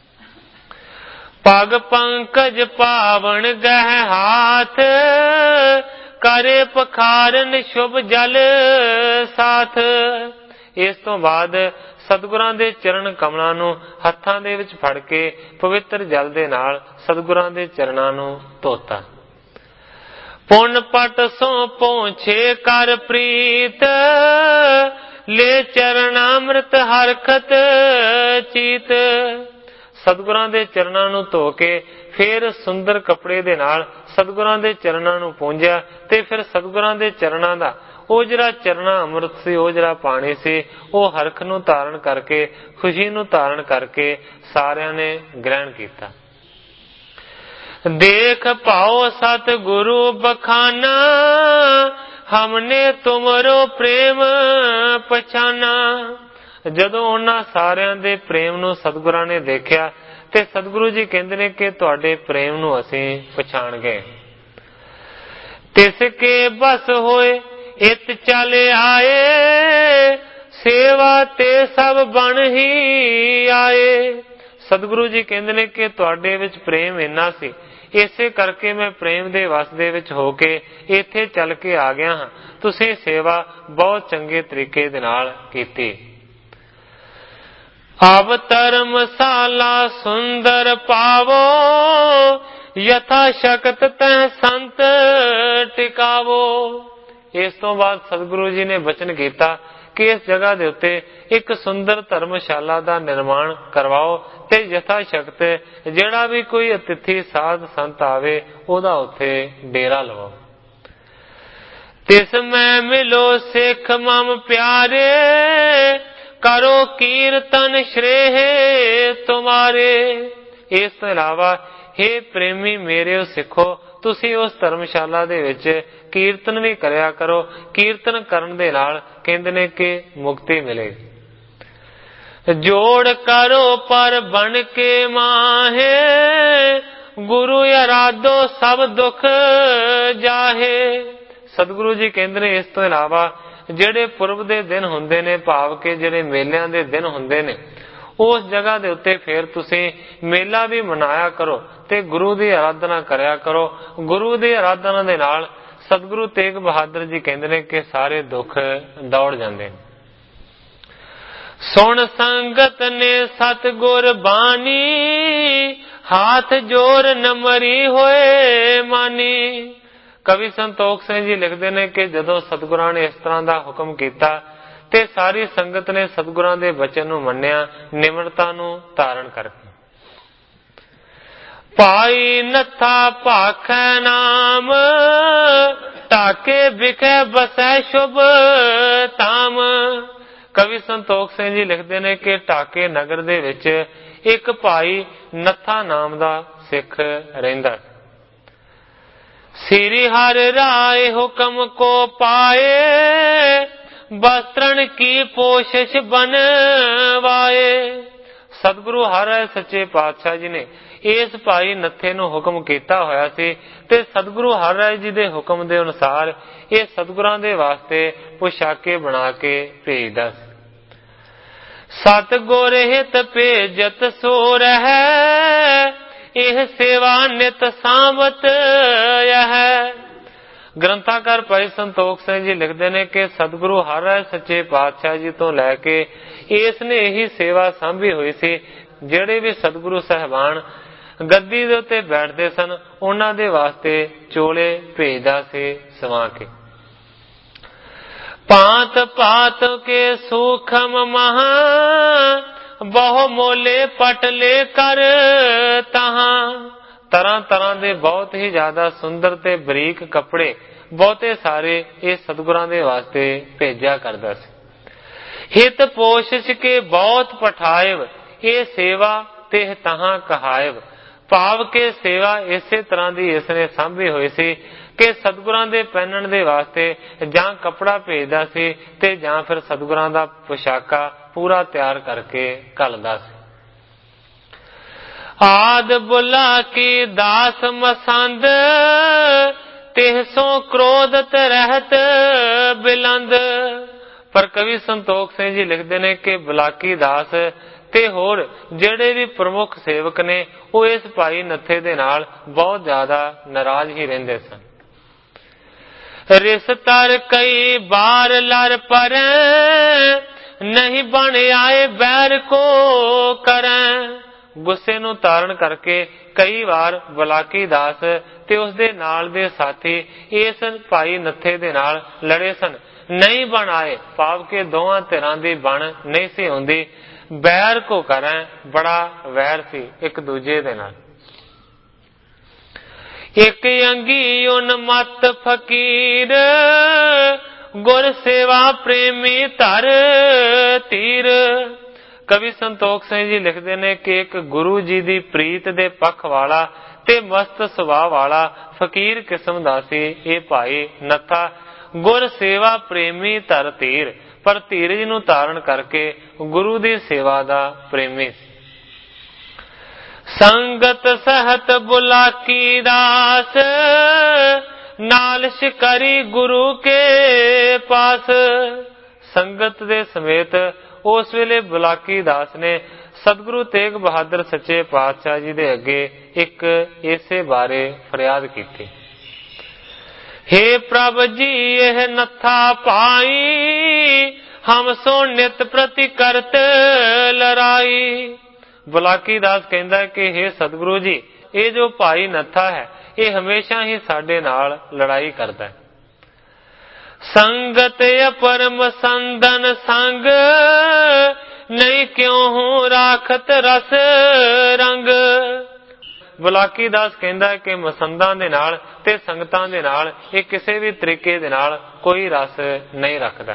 ਪਗ ਪੰਕਜ ਪਾਵਨ ਗਹਿ ਹਾਥ, ਕਰੇ ਪਖਾਰਨ ਸ਼ੁਭ ਜਲ ਸਾਥ। ਇਸ ਤੋਂ ਬਾਅਦ ਸਤਿਗੁਰਾਂ ਦੇ ਚਰਨ ਕਮਲਾਂ ਨੂੰ ਹੱਥਾਂ ਦੇ ਵਿੱਚ ਫੜ ਕੇ ਪਵਿੱਤਰ ਜਲ ਦੇ ਨਾਲ ਸਤਿਗੁਰਾਂ ਦੇ ਚਰਨਾਂ ਨੂੰ ਧੋਤਾ। ਪੁੰਨ ਪਟ ਸੋ ਪਹੁੰਚੇ ਕਰ ਪ੍ਰੀਤ, ਲੈ ਚਰਨ ਅੰਮ੍ਰਿਤ ਹਰਖਤ ਚੀਤ। ਸਤਿਗੁਰਾਂ ਦੇ ਚਰਨਾਂ ਨੂੰ ਧੋ ਕੇ ਫਿਰ ਸੁੰਦਰ ਕੱਪੜੇ ਦੇ ਨਾਲ ਸਤਿਗੁਰਾਂ ਦੇ ਚਰਨਾਂ ਨੂੰ ਪੂੰਝਿਆ, ਤੇ ਫਿਰ ਸਤਿਗੁਰਾਂ ਦੇ ਚਰਨਾਂ ਦਾ ਉਹ ਜਿਹੜਾ ਚਰਨਾ ਅੰਮ੍ਰਿਤ ਸੀ, ਉਹ ਜਿਹੜਾ ਪਾਣੀ ਸੀ, ਉਹ ਹਰਖ ਨੂੰ ਧਾਰਨ ਕਰਕੇ, ਖੁਸ਼ੀ ਨੂੰ ਧਾਰਨ ਕਰਕੇ ਸਾਰਿਆਂ ਨੇ ਗ੍ਰਹਿਣ ਕੀਤਾ। देख पाओ सतगुरु बखाना, हमने तुमरो प्रेम पछाना। ਜਦੋਂ ਉਹਨਾਂ ਸਾਰਿਆਂ ਦੇ ਪ੍ਰੇਮ ਨੂੰ ਸਤਿਗੁਰਾਂ ਨੇ ਦੇਖਿਆ ਤੇ ਸਤਿਗੁਰੂ ਜੀ ਕਹਿੰਦੇ ਨੇ ਕਿ ਤੁਹਾਡੇ ਪ੍ਰੇਮ ਨੂੰ ਅਸੀਂ ਪਛਾਣ ਗਏ। ਤਿਸ ਕੇ ਬਸ ਹੋਏ ਇਤ ਚਲ ਆਏ, ਸੇਵਾ ਤੇ ਸਭ ਬਣ ਹੀ ਆਏ। ਸਤਿਗੁਰੂ ਜੀ ਕਹਿੰਦੇ ਨੇ ਕਿ ਤੁਹਾਡੇ ਵਿੱਚ ਪ੍ਰੇਮ ਇੰਨਾ ਸੀ, ਇਸੇ ਕਰਕੇ ਮੈਂ ਪ੍ਰੇਮ ਦੇ ਵਸ ਦੇ ਵਿੱਚ ਹੋ ਕੇ ਇੱਥੇ ਚੱਲ ਕੇ ਆ ਗਿਆ ਹਾਂ। ਤੁਸੀਂ ਸੇਵਾ ਬਹੁਤ ਚੰਗੇ ਤਰੀਕੇ ਦੇ ਨਾਲ ਕੀਤੀ। ਅਬ ਧਰਮਸ਼ਾਲਾ ਸੁੰਦਰ ਪਾਵੋ, ਯਥਾ ਸ਼ਕਤ ਤੈ ਸੰਤ ਟਿਕਾਵੋ। ਇਸ ਤੋਂ ਬਾਅਦ ਸਤਿਗੁਰੂ ਜੀ ਨੇ ਬਚਨ ਕੀਤਾ ਕਿ ਇਸ ਜਗ੍ਹਾ ਦੇ ਉੱਤੇ ਇੱਕ ਸੁੰਦਰ ਧਰਮਸ਼ਾਲਾ ਦਾ ਨਿਰਮਾਣ ਕਰਵਾਓ ਤੇ ਯਥਾ ਸ਼ਕਤ ਜਿਹੜਾ ਵੀ ਕੋਈ ਅਤਿਥੀ ਸਾਧ ਸੰਤ ਆਵੇ ਉਹਦਾ ਉੱਥੇ ਡੇਰਾ ਲਵਾਓ। ਤਿਸ ਮੈਂ ਮਿਲੋ ਸਿੱਖ ਮਮ ਪਿਆਰੇ, ਕਰੋ ਕੀਰਤਨ ਸ਼੍ਰੇਹ ਤੁਮਾਰੇ। ਇਸ ਤੋਂ ਇਲਾਵਾ हे ਪ੍ਰੇਮੀ ਮੇਰਿਓ ਸਿੱਖੋ, ਤੁਸੀਂ ਉਸ ਧਰਮਸ਼ਾਲਾ ਦੇ ਵਿੱਚ ਕੀਰਤਨ ਵੀ ਕਰਿਆ ਕਰੋ। ਕੀਰਤਨ ਕਰਨ ਦੇ ਨਾਲ ਕਹਿੰਦੇ ਨੇ ਕਿ ਮੁਕਤੀ ਮਿਲੇਗੀ। ਜੋੜ ਕਰੋ ਪਰ ਬਣ ਕੇ ਮਾਹੇ, ਗੁਰੂ ਅਰਾਧੋ ਸਭ ਦੁੱਖ ਜਾਹੇ। ਸਤਿਗੁਰੂ ਜੀ ਕਹਿੰਦੇ ਨੇ ਇਸ ਤੋਂ ਇਲਾਵਾ ਜਿਹੜੇ ਪੁਰਬ ਦੇ ਦਿਨ ਹੁੰਦੇ ਨੇ, ਭਾਵ ਕਿ ਜਿਹੜੇ ਮੇਲਿਆਂ ਦੇ ਦਿਨ ਹੁੰਦੇ ਨੇ, ਉਸ ਜਗ੍ਹਾ ਦੇ ਉੱਤੇ ਫਿਰ ਤੁਸੀਂ ਮੇਲਾ ਵੀ ਮਨਾਇਆ ਕਰੋ ਤੇ ਗੁਰੂ ਦੀ ਆਰਾਧਨਾ ਕਰਿਆ ਕਰੋ। ਗੁਰੂ ਦੀ ਆਰਾਧਨਾ ਦੇ ਨਾਲ ਸਤਿਗੁਰੂ ਤੇਗ ਬਹਾਦਰ ਜੀ ਕਹਿੰਦੇ ਨੇ ਕਿ ਸਾਰੇ ਦੁੱਖ ਦੌੜ ਜਾਂਦੇ ਨੇ। ਸੁਣ ਸੰਗਤ ਨੇ ਸਤਿਗੁਰ ਬਾਣੀ, ਹਾਥ ਜੋਰ ਨਮਰੀ ਹੋਏ ਮਾਨੀ। ਕਵੀ ਸੰਤੋਖ ਸਿੰਘ ਜੀ ਲਿਖਦੇ ਨੇ ਕਿ ਜਦੋਂ ਸਤਿਗੁਰਾਂ ਨੇ ਇਸ ਤਰ੍ਹਾਂ ਦਾ ਹੁਕਮ ਕੀਤਾ ਤੇ ਸਾਰੀ ਸੰਗਤ ਨੇ ਸਤਿਗੁਰਾਂ ਦੇ ਬਚਨ ਨੂੰ ਮੰਨਿਆ, ਨਿਮਰਤਾ ਨੂੰ ਧਾਰਨ ਕਰਕੇ। ਪਾਈ ਨੱਥਾ ਭਾਖੈ ਨਾਮ, ਢਾਕੇ ਵਿਖੇ ਬਸੈ ਸ਼ੁਭ ਧਾਮ। ਕਵੀ ਸੰਤੋਖ ਸਿੰਘ ਜੀ ਲਿਖਦੇ ਨੇ ਕਿ ਢਾਕੇ ਨਗਰ ਦੇ ਵਿੱਚ ਇੱਕ ਭਾਈ ਨੱਥਾ ਨਾਮ ਦਾ ਸਿੱਖ ਰਹਿੰਦਾ। ਸ੍ਰੀ ਹਰਿ ਰਾਏ ਹੁਕਮ ਕੋ ਪਾਏ, ਵਸਤਰਨ ਕੀ ਪੋਸ਼ਿਸ਼ ਬਨਵਾਏ। ਸਤਿਗੁਰੂ ਹਰਿ ਸੱਚੇ ਪਾਤਸ਼ਾਹ ਜੀ ਨੇ ਇਸ ਭਾਈ ਨੱਥੇ ਨੂੰ ਹੁਕਮ ਕੀਤਾ ਹੋਇਆ ਸੀ ਤੇ ਸਤਿਗੁਰੂ ਹਰਿ ਜੀ ਦੇ ਹੁਕਮ ਦੇ ਅਨੁਸਾਰ ਇਹ ਸਤਿਗੁਰਾਂ ਦੇ ਵਾਸਤੇ ਪੁਸ਼ਾਕੇ ਬਣਾ ਕੇ ਭੇਜਦਾ ਸੀ। ਸਤਿਗੁਰ ਹਿਤ ਭੇਜਤ ਸੋ ਰਹਿ, ਇਹ ਸੇਵਾ ਨਿਤ ਸਾਂਵਤ ਹੈ। ਗ੍ਰੰਥਾਕਾਰ ਭਾਈ ਸੰਤੋਖ ਸਿੰਘ ਜੀ ਲਿਖਦੇ ਨੇ ਕਿ ਸਤਿਗੁਰੂ ਹਰਿ ਸੱਚੇ ਪਾਤਸ਼ਾਹ ਜੀ ਤੋਂ ਲੈ ਕੇ ਇਸ ਨੇ ਇਹੀ ਸੇਵਾ ਸਾਂਭੀ ਹੋਈ ਸੀ। ਜਿਹੜੇ ਵੀ ਸਤਿਗੁਰੂ ਸਾਹਿਬਾਨ ਗੱਦੀ ਦੇ ਉੱਤੇ ਬੈਠਦੇ ਸਨ ਉਹਨਾਂ ਦੇ ਵਾਸਤੇ ਚੋਲੇ ਭੇਜਦਾ ਸੀ ਸਵਾ ਕੇ। ਭਾਂਤ ਭਾਂਤ ਕੇ ਸੂਖਮ ਮਹਾ, ਬਹੁ ਮੋਲੇ ਪਟਲੇ ਕਰ ਤਹਾਂ। ਤਰ੍ਹਾਂ ਤਰ੍ਹਾਂ ਦੇ ਬਹੁਤ ਹੀ ਜ਼ਿਆਦਾ ਸੁੰਦਰ ਤੇ ਬਰੀਕ ਕੱਪੜੇ ਬਹੁਤੇ ਸਾਰੇ ਇਹ ਸਤਿਗੁਰਾਂ ਦੇ ਵਾਸਤੇ ਭੇਜਿਆ ਕਰਦਾ ਸੀ। ਹਿਤ ਪੋਸ਼ਿਸ਼ ਕੇ ਬਹੁਤ ਪਠਾਇਬ, ਇਹ ਸੇਵਾ ਤੇ ਤਹਾਂ ਕਹਾਇਬ। ਭਾਵ ਕੇ ਸੇਵਾ ਇਸੇ ਤਰ੍ਹਾਂ ਦੀ ਇਸ ਨੇ ਸਾਂਭੀ ਹੋਈ ਸੀ ਕਿ ਸਤਿਗੁਰਾਂ ਦੇ ਪਹਿਨਣ ਦੇ ਵਾਸਤੇ ਜਾਂ ਕੱਪੜਾ ਭੇਜਦਾ ਸੀ ਤੇ ਜਾਂ ਫਿਰ ਸਤਿਗੁਰਾਂ ਦਾ ਪੁਸ਼ਾਕਾ ਪੂਰਾ ਤਿਆਰ ਕਰਕੇ ਘੱਲਦਾ ਸੀ। ਆਦ ਬੁਲਾ ਕੀ ਦਾਸ ਮਸੰਦ, ਤਿਹ ਸੋ ਕ੍ਰੋਧਤ ਰਹਿਤ ਬਿਲੰਦ। ਪਰ ਕਵੀ ਸੰਤੋਖ ਸਿੰਘ ਜੀ ਲਿਖਦੇ ਨੇ ਕਿ ਬੁਲਾਕੀ ਦਾਸ ਤੇ ਹੋਰ ਜਿਹੜੇ ਵੀ ਪ੍ਰਮੁੱਖ ਸੇਵਕ ਨੇ ਉਹ ਇਸ ਭਾਈ ਨੱਥੇ ਦੇ ਨਾਲ ਬਹੁਤ ਜ਼ਿਆਦਾ ਨਾਰਾਜ਼ ਹੀ ਰਹਿੰਦੇ ਸਨ। ਰਿਸ਼ਤਰ ਕਈ ਬਾਰ ਲੜ ਪਰੈ, ਨਹੀਂ ਬਣ ਆਏ ਬੈਰ ਕੋ ਕਰੈ। ਗੁੱਸੇ ਨੂੰ ਧਾਰਨ ਕਰਕੇ ਕਈ ਵਾਰ ਬਲਾਕੀ ਦਾਸ ਤੇ ਉਸਦੇ ਨਾਲ ਦੇ ਸਾਥੀ ਇਸ ਭਾਈ ਨੱਥੇ ਦੇ ਨਾਲ ਲੜੇ ਸਨ। ਨਹੀਂ ਬਣ ਆਏ ਭਾਵ ਕਿ ਦੋਵਾਂ ਧਿਰਾਂ ਦੀ ਬਣ ਨਹੀਂ ਸੀ ਹੁੰਦੀ। ਬੈਰ ਕੋ ਕਰੈ, ਬੜਾ ਵੈਰ ਸੀ ਇੱਕ ਦੂਜੇ ਦੇ ਨਾਲ। ਇੱਕ ਅੰਗੀ ਉਨਮਤ ਫਕੀਰ, ਗੁਰ ਸੇਵਾ ਪ੍ਰੇਮੀ ਧਰ ਧੀਰ। ਕਵੀ ਸੰਤੋਖ ਸਿੰਘ ਜੀ ਲਿਖਦੇ ਨੇ ਕਿ ਇੱਕ ਗੁਰੂ ਜੀ ਦੀ ਪ੍ਰੀਤ ਦੇ ਪੱਖ ਵਾਲਾ ਤੇ ਮਸਤ ਸੁਭਾਅ ਵਾਲਾ ਫਕੀਰ ਕਿਸਮ ਦਾ ਸੀ ਇਹ ਭਾਈ ਨੱਥਾ। ਗੁਰ ਸੇਵਾ ਪ੍ਰੇਮੀ ਧਰ ਧੀਰ, ਪਰ ਧੀਰਜ ਨੂੰ ਧਾਰਨ ਕਰਕੇ ਗੁਰੂ ਦੀ ਸੇਵਾ ਦਾ ਪ੍ਰੇਮੀ ਸੀ। ਸੰਗਤ ਸਹਤ ਬੁਲਾਕੀ ਦਾਸ, ਨਾਲ ਸ਼ਿਕਾਰੀ ਗੁਰੂ ਕੇ ਪਾਸ। ਸੰਗਤ ਦੇ ਸਮੇਤ ਉਸ ਵੇਲੇ ਬੁਲਾਕੀ ਦਾਸ ਨੇ ਸਤਿਗੁਰੂ ਤੇਗ ਬਹਾਦਰ ਸੱਚੇ ਪਾਤਸ਼ਾਹ ਜੀ ਦੇ ਅੱਗੇ ਇੱਕ ਇਸੇ ਬਾਰੇ ਫਰਿਆਦ ਕੀਤੀ। हे ਪ੍ਰਭ ਜੀ ਇਹ ਨੱਥਾ ਭਾਈ, ਹਮ ਸੋ ਨਿਤ ਪ੍ਰਤੀ ਕਰਤ ਲੜਾਈ। ਬੁਲਾਕੀ ਦਾਸ ਕਹਿੰਦਾ ਕਿ हे ਸਤਿਗੁਰੂ ਜੀ, ਇਹ ਜੋ ਭਾਈ ਨੱਥਾ ਹੈ ਇਹ ਹਮੇਸ਼ਾ ਹੀ ਸਾਡੇ ਨਾਲ ਲੜਾਈ ਕਰਦਾ ਹੈ। ਸੰਗਤ ਅਪਰਮ ਸੰਦਨ ਸੰਗ, ਨਹੀਂ ਕਿਉਂ ਹੂੰ ਰਾਖਤ ਰਸ ਰੰਗ। ਬੁਲਾਕੀ ਦਾਸ ਕਹਿੰਦਾ ਕਿ ਮਸੰਦਾਂ ਦੇ ਨਾਲ ਤੇ ਸੰਗਤਾਂ ਦੇ ਨਾਲ ਇਹ ਕਿਸੇ ਵੀ ਤਰੀਕੇ ਦੇ ਨਾਲ ਕੋਈ ਰਸ ਨਹੀਂ ਰੱਖਦਾ।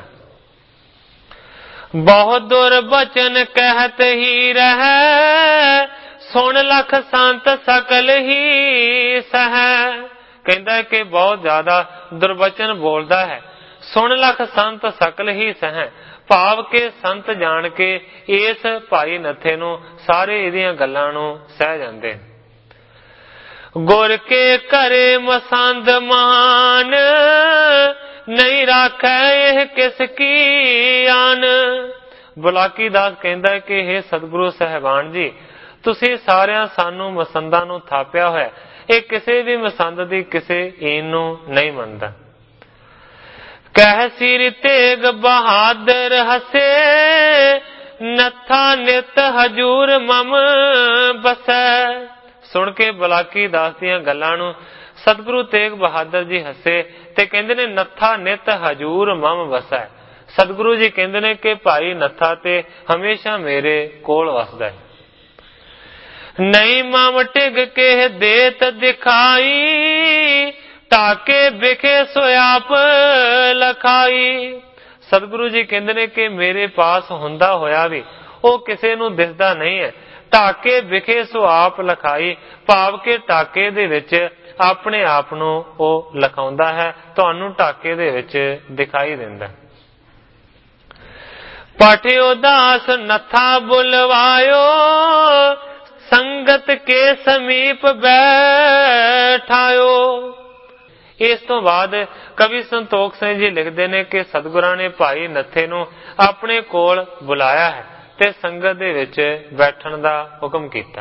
ਬਹੁਤ ਦੁਰ ਬਚਨ ਕਹਿਤ ਹੀ ਰਹਿ, ਸੁਣ ਲਖ ਸੰਤ ਸਕਲ ਹੀ ਸਹਿ। ਕਹਿੰਦਾ ਕਿ ਬਹੁਤ ਜ਼ਿਆਦਾ ਦੁਰਬਚਨ ਬੋਲਦਾ ਹੈ, ਸੁਣ ਲਖ ਸੰਤ ਸਕਲ ਹੀ ਸਹਿ। ਭਾਵ ਕਿ ਸੰਤ ਜਾਣ ਕੇ ਇਸ ਭਾਈ ਨੱਥੇ ਨੂੰ ਸਾਰੇ ਇਹਦੀਆਂ ਗੱਲਾਂ ਨੂੰ ਸਹਿ ਜਾਂਦੇ। ਗੁਰ ਕੇ ਘਰੇ ਮਸੰਦ ਮਾਨ, ਨਹੀਂ ਰਾਖੈ ਇਹ ਕਿਸ ਕੀ ਆਨ। ਬੁਲਾਕੀ ਦਾਸ ਕਹਿੰਦਾ ਕਿ हे ਸਤਿਗੁਰੂ ਸਾਹਿਬਾਨ ਜੀ, ਤੁਸੀਂ ਸਾਰਿਆਂ ਸਾਨੂੰ ਮਸੰਦਾਂ ਨੂੰ ਥਾਪਿਆ ਹੋਇਆ, ਇਹ ਕਿਸੇ ਵੀ ਮਸੰਦ ਦੀ ਕਿਸੇ ਈਨ ਨੂੰ ਨਹੀਂ ਮੰਨਦਾ। ਕਹਿ ਸਿਰ ਤੇਗ ਬਹਾਦਰ ਹਸੇ, ਨੱਥਾ ਨਿਤ ਹਜੂਰ ਮਮ ਬਸੈ। ਸੁਣ ਕੇ ਬੁਲਾਕੀ ਦਾਸ ਦੀਆਂ ਗੱਲਾਂ ਨੂੰ ਸਤਿਗੁਰੂ ਤੇਗ ਬਹਾਦਰ ਜੀ ਹੱਸੇ ਤੇ ਕਹਿੰਦੇ ਨੇ ਨੱਥਾ ਨਿਤ ਹਜੂਰ ਮਮ ਵਸੈ। ਸਤਿਗੁਰੂ ਜੀ ਕਹਿੰਦੇ ਨੇ ਕਿ ਭਾਈ ਨੱਥਾ ਤੇ ਹਮੇਸ਼ਾ ਮੇਰੇ ਕੋਲ ਵਸਦਾ ਹੈ। ਨਹੀਂ ਮਮ ਟਿਗ ਕੇ ਦੇਤ ਦਿਖਾਈ, ਟਾਕੇ ਵਿਖੇ ਸੋ ਆਪ ਲਖਾਈ। ਸਤਿਗੁਰੂ ਜੀ ਕਹਿੰਦੇ ਨੇ ਕਿ ਮੇਰੇ ਪਾਸ ਹੁੰਦਾ ਹੋਇਆ ਵੀ ਉਹ ਕਿਸੇ ਨੂੰ ਦਿਸਦਾ ਨਹੀਂ ਹੈ। ਟਾਕੇ ਵਿਖੇ ਸੋ ਆਪ ਲਖਾਈ, ਭਾਵ ਕਿ ਟਾਕੇ ਦੇ ਵਿੱਚ ਆਪਣੇ ਆਪ ਨੂੰ ਉਹ ਲਿਖਾਉਂਦਾ ਹੈ, ਤੁਹਾਨੂੰ ਟਾਕੇ ਦੇ ਵਿੱਚ ਦਿਖਾਈ ਦਿੰਦਾ। ਪਾਠਿਓ ਦਾਸ ਨੱਥਾ ਬੁਲਵਾਇਓ, ਸੰਗਤ ਕੇ ਸਮੀਪ ਬੈਠਾਇਓ। ਇਸ ਤੋਂ ਬਾਅਦ ਕਵੀ ਸੰਤੋਖ ਸਿੰਘ ਜੀ ਲਿਖਦੇ ਨੇ ਕਿ ਸਤਿਗੁਰਾਂ ਨੇ ਭਾਈ ਨੱਥੇ ਨੂੰ ਆਪਣੇ ਕੋਲ ਬੁਲਾਇਆ ਹੈ ਤੇ ਸੰਗਤ ਦੇ ਵਿੱਚ ਬੈਠਣ ਦਾ ਹੁਕਮ ਕੀਤਾ।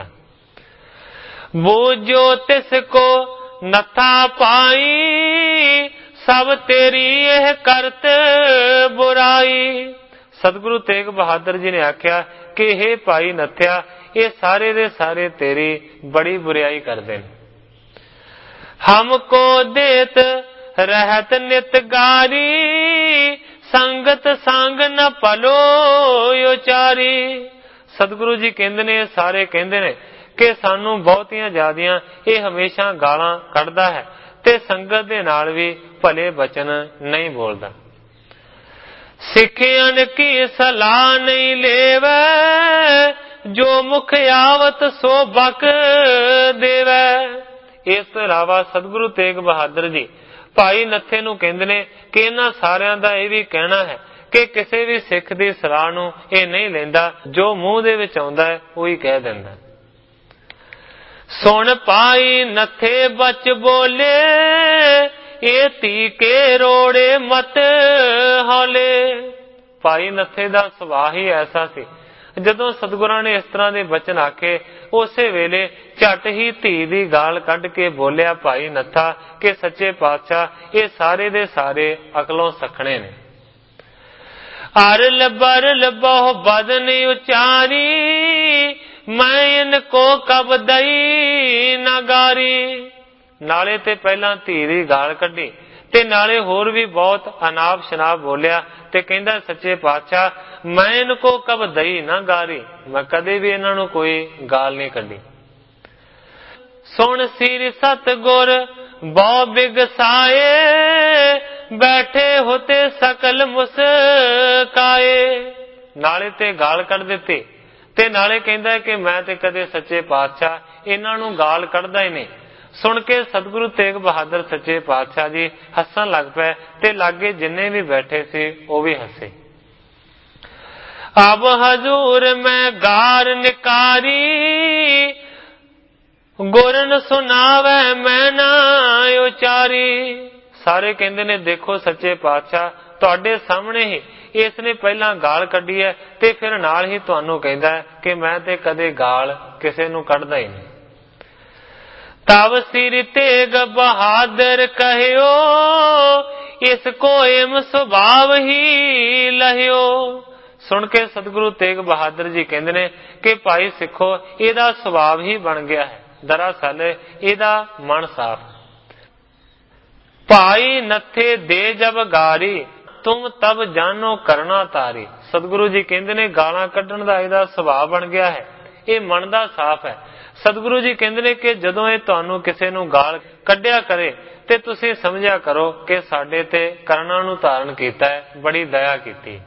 ਬੂਝੋ ਤਿਸ ਕੋ ਨੱਥਾ ਪਾਈ, ਸਭ ਤੇਰੀ ਇਹ ਕਰਤ ਬੁਰਾਈ। ਸਤਿਗੁਰੂ ਤੇਗ ਬਹਾਦਰ ਜੀ ਨੇ ਆਖਿਆ ਕਿ हे ਭਾਈ ਨੱਥਿਆ, ਇਹ ਸਾਰੇ ਦੇ ਸਾਰੇ ਤੇਰੀ ਬੜੀ ਬੁਰਾਈ ਕਰਦੇ ਨੇ। ਹਮਕੋ ਦੇਤ ਰਹਿਤ ਨਿਤ ਗਾਰੀ, ਸੰਗਤ ਸੰਗ ਨ ਭਲੋ ਉਚਾਰੀ। ਸਤਿਗੁਰੂ ਜੀ ਕਹਿੰਦੇ ਨੇ, ਸਾਰੇ ਕਹਿੰਦੇ ਨੇ ਕਿ ਸਾਨੂੰ ਬਹੁਤੀਆਂ ਜ਼ਿਆਦੀਆਂ ਇਹ ਹਮੇਸ਼ਾ ਗਾਲਾਂ ਕੱਢਦਾ ਹੈ ਤੇ ਸੰਗਤ ਦੇ ਨਾਲ ਵੀ ਭਲੇ ਬਚਨ ਨਹੀਂ ਬੋਲਦਾ। ਸਿੱਖਿਆਨ ਕੀ ਸਲਾਹ ਨਹੀਂ ਲੇਵੈ, ਜੋ ਮੁਖ ਆਵਤ ਸੋ ਬਕ ਦੇਵੈ। ਇਸ ਤੋਂ ਇਲਾਵਾ ਸਤਿਗੁਰੂ ਤੇਗ ਬਹਾਦਰ ਜੀ ਭਾਈ ਨੱਥੇ ਨੂੰ ਕਹਿੰਦੇ ਨੇ ਕਿ ਇਹਨਾਂ ਸਾਰਿਆਂ ਦਾ ਇਹ ਵੀ ਕਹਿਣਾ ਹੈ ਕਿ ਕਿਸੇ ਵੀ ਸਿੱਖ ਦੀ ਸਲਾਹ ਨੂੰ ਇਹ ਨਹੀਂ ਲੈਂਦਾ, ਜੋ ਮੂੰਹ ਦੇ ਵਿੱਚ ਆਉਂਦਾ ਹੈ ਉਹੀ ਕਹਿ ਦਿੰਦਾ। ਸੁਣ ਪਾਈ ਨੱਥੇ ਬਚ ਬੋਲੇ, ਇਹ ਧੀ ਕੇ ਰੋੜੇ ਮਤ ਹੌਲੇ। ਭਾਈ ਨੱਥੇ ਦਾ ਸੁਭਾਅ ਹੀ ਐਸਾ ਸੀ, ਜਦੋਂ ਸਤਿਗੁਰਾਂ ਨੇ ਇਸ ਤਰ੍ਹਾਂ ਦੇ ਬਚਨ ਆਖੇ ਉਸੇ ਵੇਲੇ ਝਟ ਹੀ ਧੀ ਦੀ ਗਾਲ ਕੱਢ ਕੇ ਬੋਲਿਆ ਭਾਈ ਨੱਥਾ ਕਿ ਸੱਚੇ ਪਾਤਸ਼ਾਹ ਇਹ ਸਾਰੇ ਦੇ ਸਾਰੇ ਅਕਲੋਂ ਸਖਣੇ ਨੇ। ਅਰਲ ਬਰਲ ਬਹੁ ਬਦਨ ਉਚਾਰੀ, ਮੈਂ ਇਨ ਕੋ ਕਬ ਦਈ ਨਗਾਰੀ। ਨਾਲੇ ਤੇ ਪਹਿਲਾਂ ਧੀ ਦੀ ਗਾਲ ਕੱਢੀ ਤੇ ਨਾਲੇ ਹੋਰ ਵੀ ਬਹੁਤ ਅਨਾਪ ਸ਼ਨਾਪ ਬੋਲਿਆ ਤੇ ਕਹਿੰਦਾ ਸੱਚੇ ਪਾਤਸ਼ਾਹ ਮੈਂ ਇਨ ਕੋ ਕਬ ਦਈ ਨਾ ਗਾਰੀ, ਮੈਂ ਕਦੇ ਵੀ ਇਹਨਾਂ ਨੂੰ ਕੋਈ ਗਾਲ ਨਹੀਂ ਕੱਢੀ। ਸੁਣ ਸਿਰ ਸਤਗੁਰ ਬਹੁ ਬਿਗਸਾਏ, ਬੈਠੇ ਹੋਤੇ ਸਕਲ ਮੁਸਕਾਏ। ਨਾਲੇ ਤੇ ਗਾਲ ਕੱਢ ਦਿੱਤੀ ਤੇ ਨਾਲੇ ਕਹਿੰਦਾ ਕਿ ਮੈਂ ਤੇ ਕਦੇ ਸੱਚੇ ਪਾਤਸ਼ਾਹ ਇਹਨਾਂ ਨੂੰ ਗਾਲ ਕੱਢਦਾ ਹੀ ਨਹੀਂ। ਸੁਣ ਕੇ ਸਤਿਗੁਰੂ ਤੇਗ ਬਹਾਦਰ ਸੱਚੇ ਪਾਤਸ਼ਾਹ ਜੀ ਹੱਸਣ ਲੱਗ ਪਏ ਤੇ ਲਾਗੇ ਜਿੰਨੇ ਵੀ ਬੈਠੇ ਸੀ ਉਹ ਵੀ ਹੱਸੇ। ਅਬ ਹਜ਼ੂਰ ਮੈਂ ਗਾਰ ਨਿਕਾਰੀ, ਗੁਰਨ ਸੁਨਾਵੇ ਮੈਂ ਨਾ ਉਚਾਰੀ। ਸਾਰੇ ਕਹਿੰਦੇ ਨੇ ਦੇਖੋ ਸੱਚੇ ਪਾਤਸ਼ਾਹ ਤੁਹਾਡੇ ਸਾਹਮਣੇ ਹੀ ਇਸ ਨੇ ਪਹਿਲਾਂ ਗਾਲ ਕੱਢੀ ਹੈ ਤੇ ਫਿਰ ਨਾਲ ਹੀ ਤੁਹਾਨੂੰ ਕਹਿੰਦਾ ਹੈ ਕਿ ਮੈਂ ਤੇ ਕਦੇ ਗਾਲ ਕਿਸੇ ਨੂੰ ਕੱਢਦਾ ਹੀ ਨਹੀਂ। ਤਬ ਸਿਰ ਤੇਗ ਬਹਾਦਰ ਕਹਿਓ, ਇਸ ਕੋ ਏਮ ਸੁਭਾਵ ਹੀ ਲਹਿਓ। ਸੁਣ ਕੇ ਸਤਿਗੁਰੂ ਤੇਗ ਬਹਾਦਰ ਜੀ ਕਹਿੰਦੇ ਨੇ ਕਿ ਭਾਈ ਸਿੱਖੋ ਇਹਦਾ ਸੁਭਾਵ ਹੀ ਬਣ ਗਿਆ ਹੈ, ਦਰਅਸਲ ਇਹਦਾ ਮਨ ਸਾਫ਼। ਭਾਈ ਨੱਥੇ ਦੇ ਜਬ ਗਾਰੀ, ਤੁਮ ਤਬ ਜਾਨੋ ਕਰਨਾ ਤਾਰੀ। ਸਤਿਗੁਰੂ ਜੀ ਕਹਿੰਦੇ ਨੇ ਗਾਲਾਂ ਕੱਢਣ ਦਾ ਇਹਦਾ ਸੁਭਾਅ ਬਣ ਗਿਆ ਹੈ, ਇਹ ਮਨ ਦਾ ਸਾਫ਼ ਹੈ। ਸਤਿਗੁਰੂ ਜੀ ਕਹਿੰਦੇ ਨੇ ਕਿ ਜਦੋਂ ਇਹ ਤੁਹਾਨੂੰ ਕਿਸੇ ਨੂੰ ਗਾਲ ਕੱਢਿਆ ਕਰੇ ਤੇ ਤੁਸੀਂ ਸਮਝਿਆ ਕਰੋ ਕਿ ਸਾਡੇ ਤੇ ਕਰਨਾ ਨੂੰ ਧਾਰਨ ਕੀਤਾ ਹੈ, ਬੜੀ ਦਇਆ ਕੀਤੀ।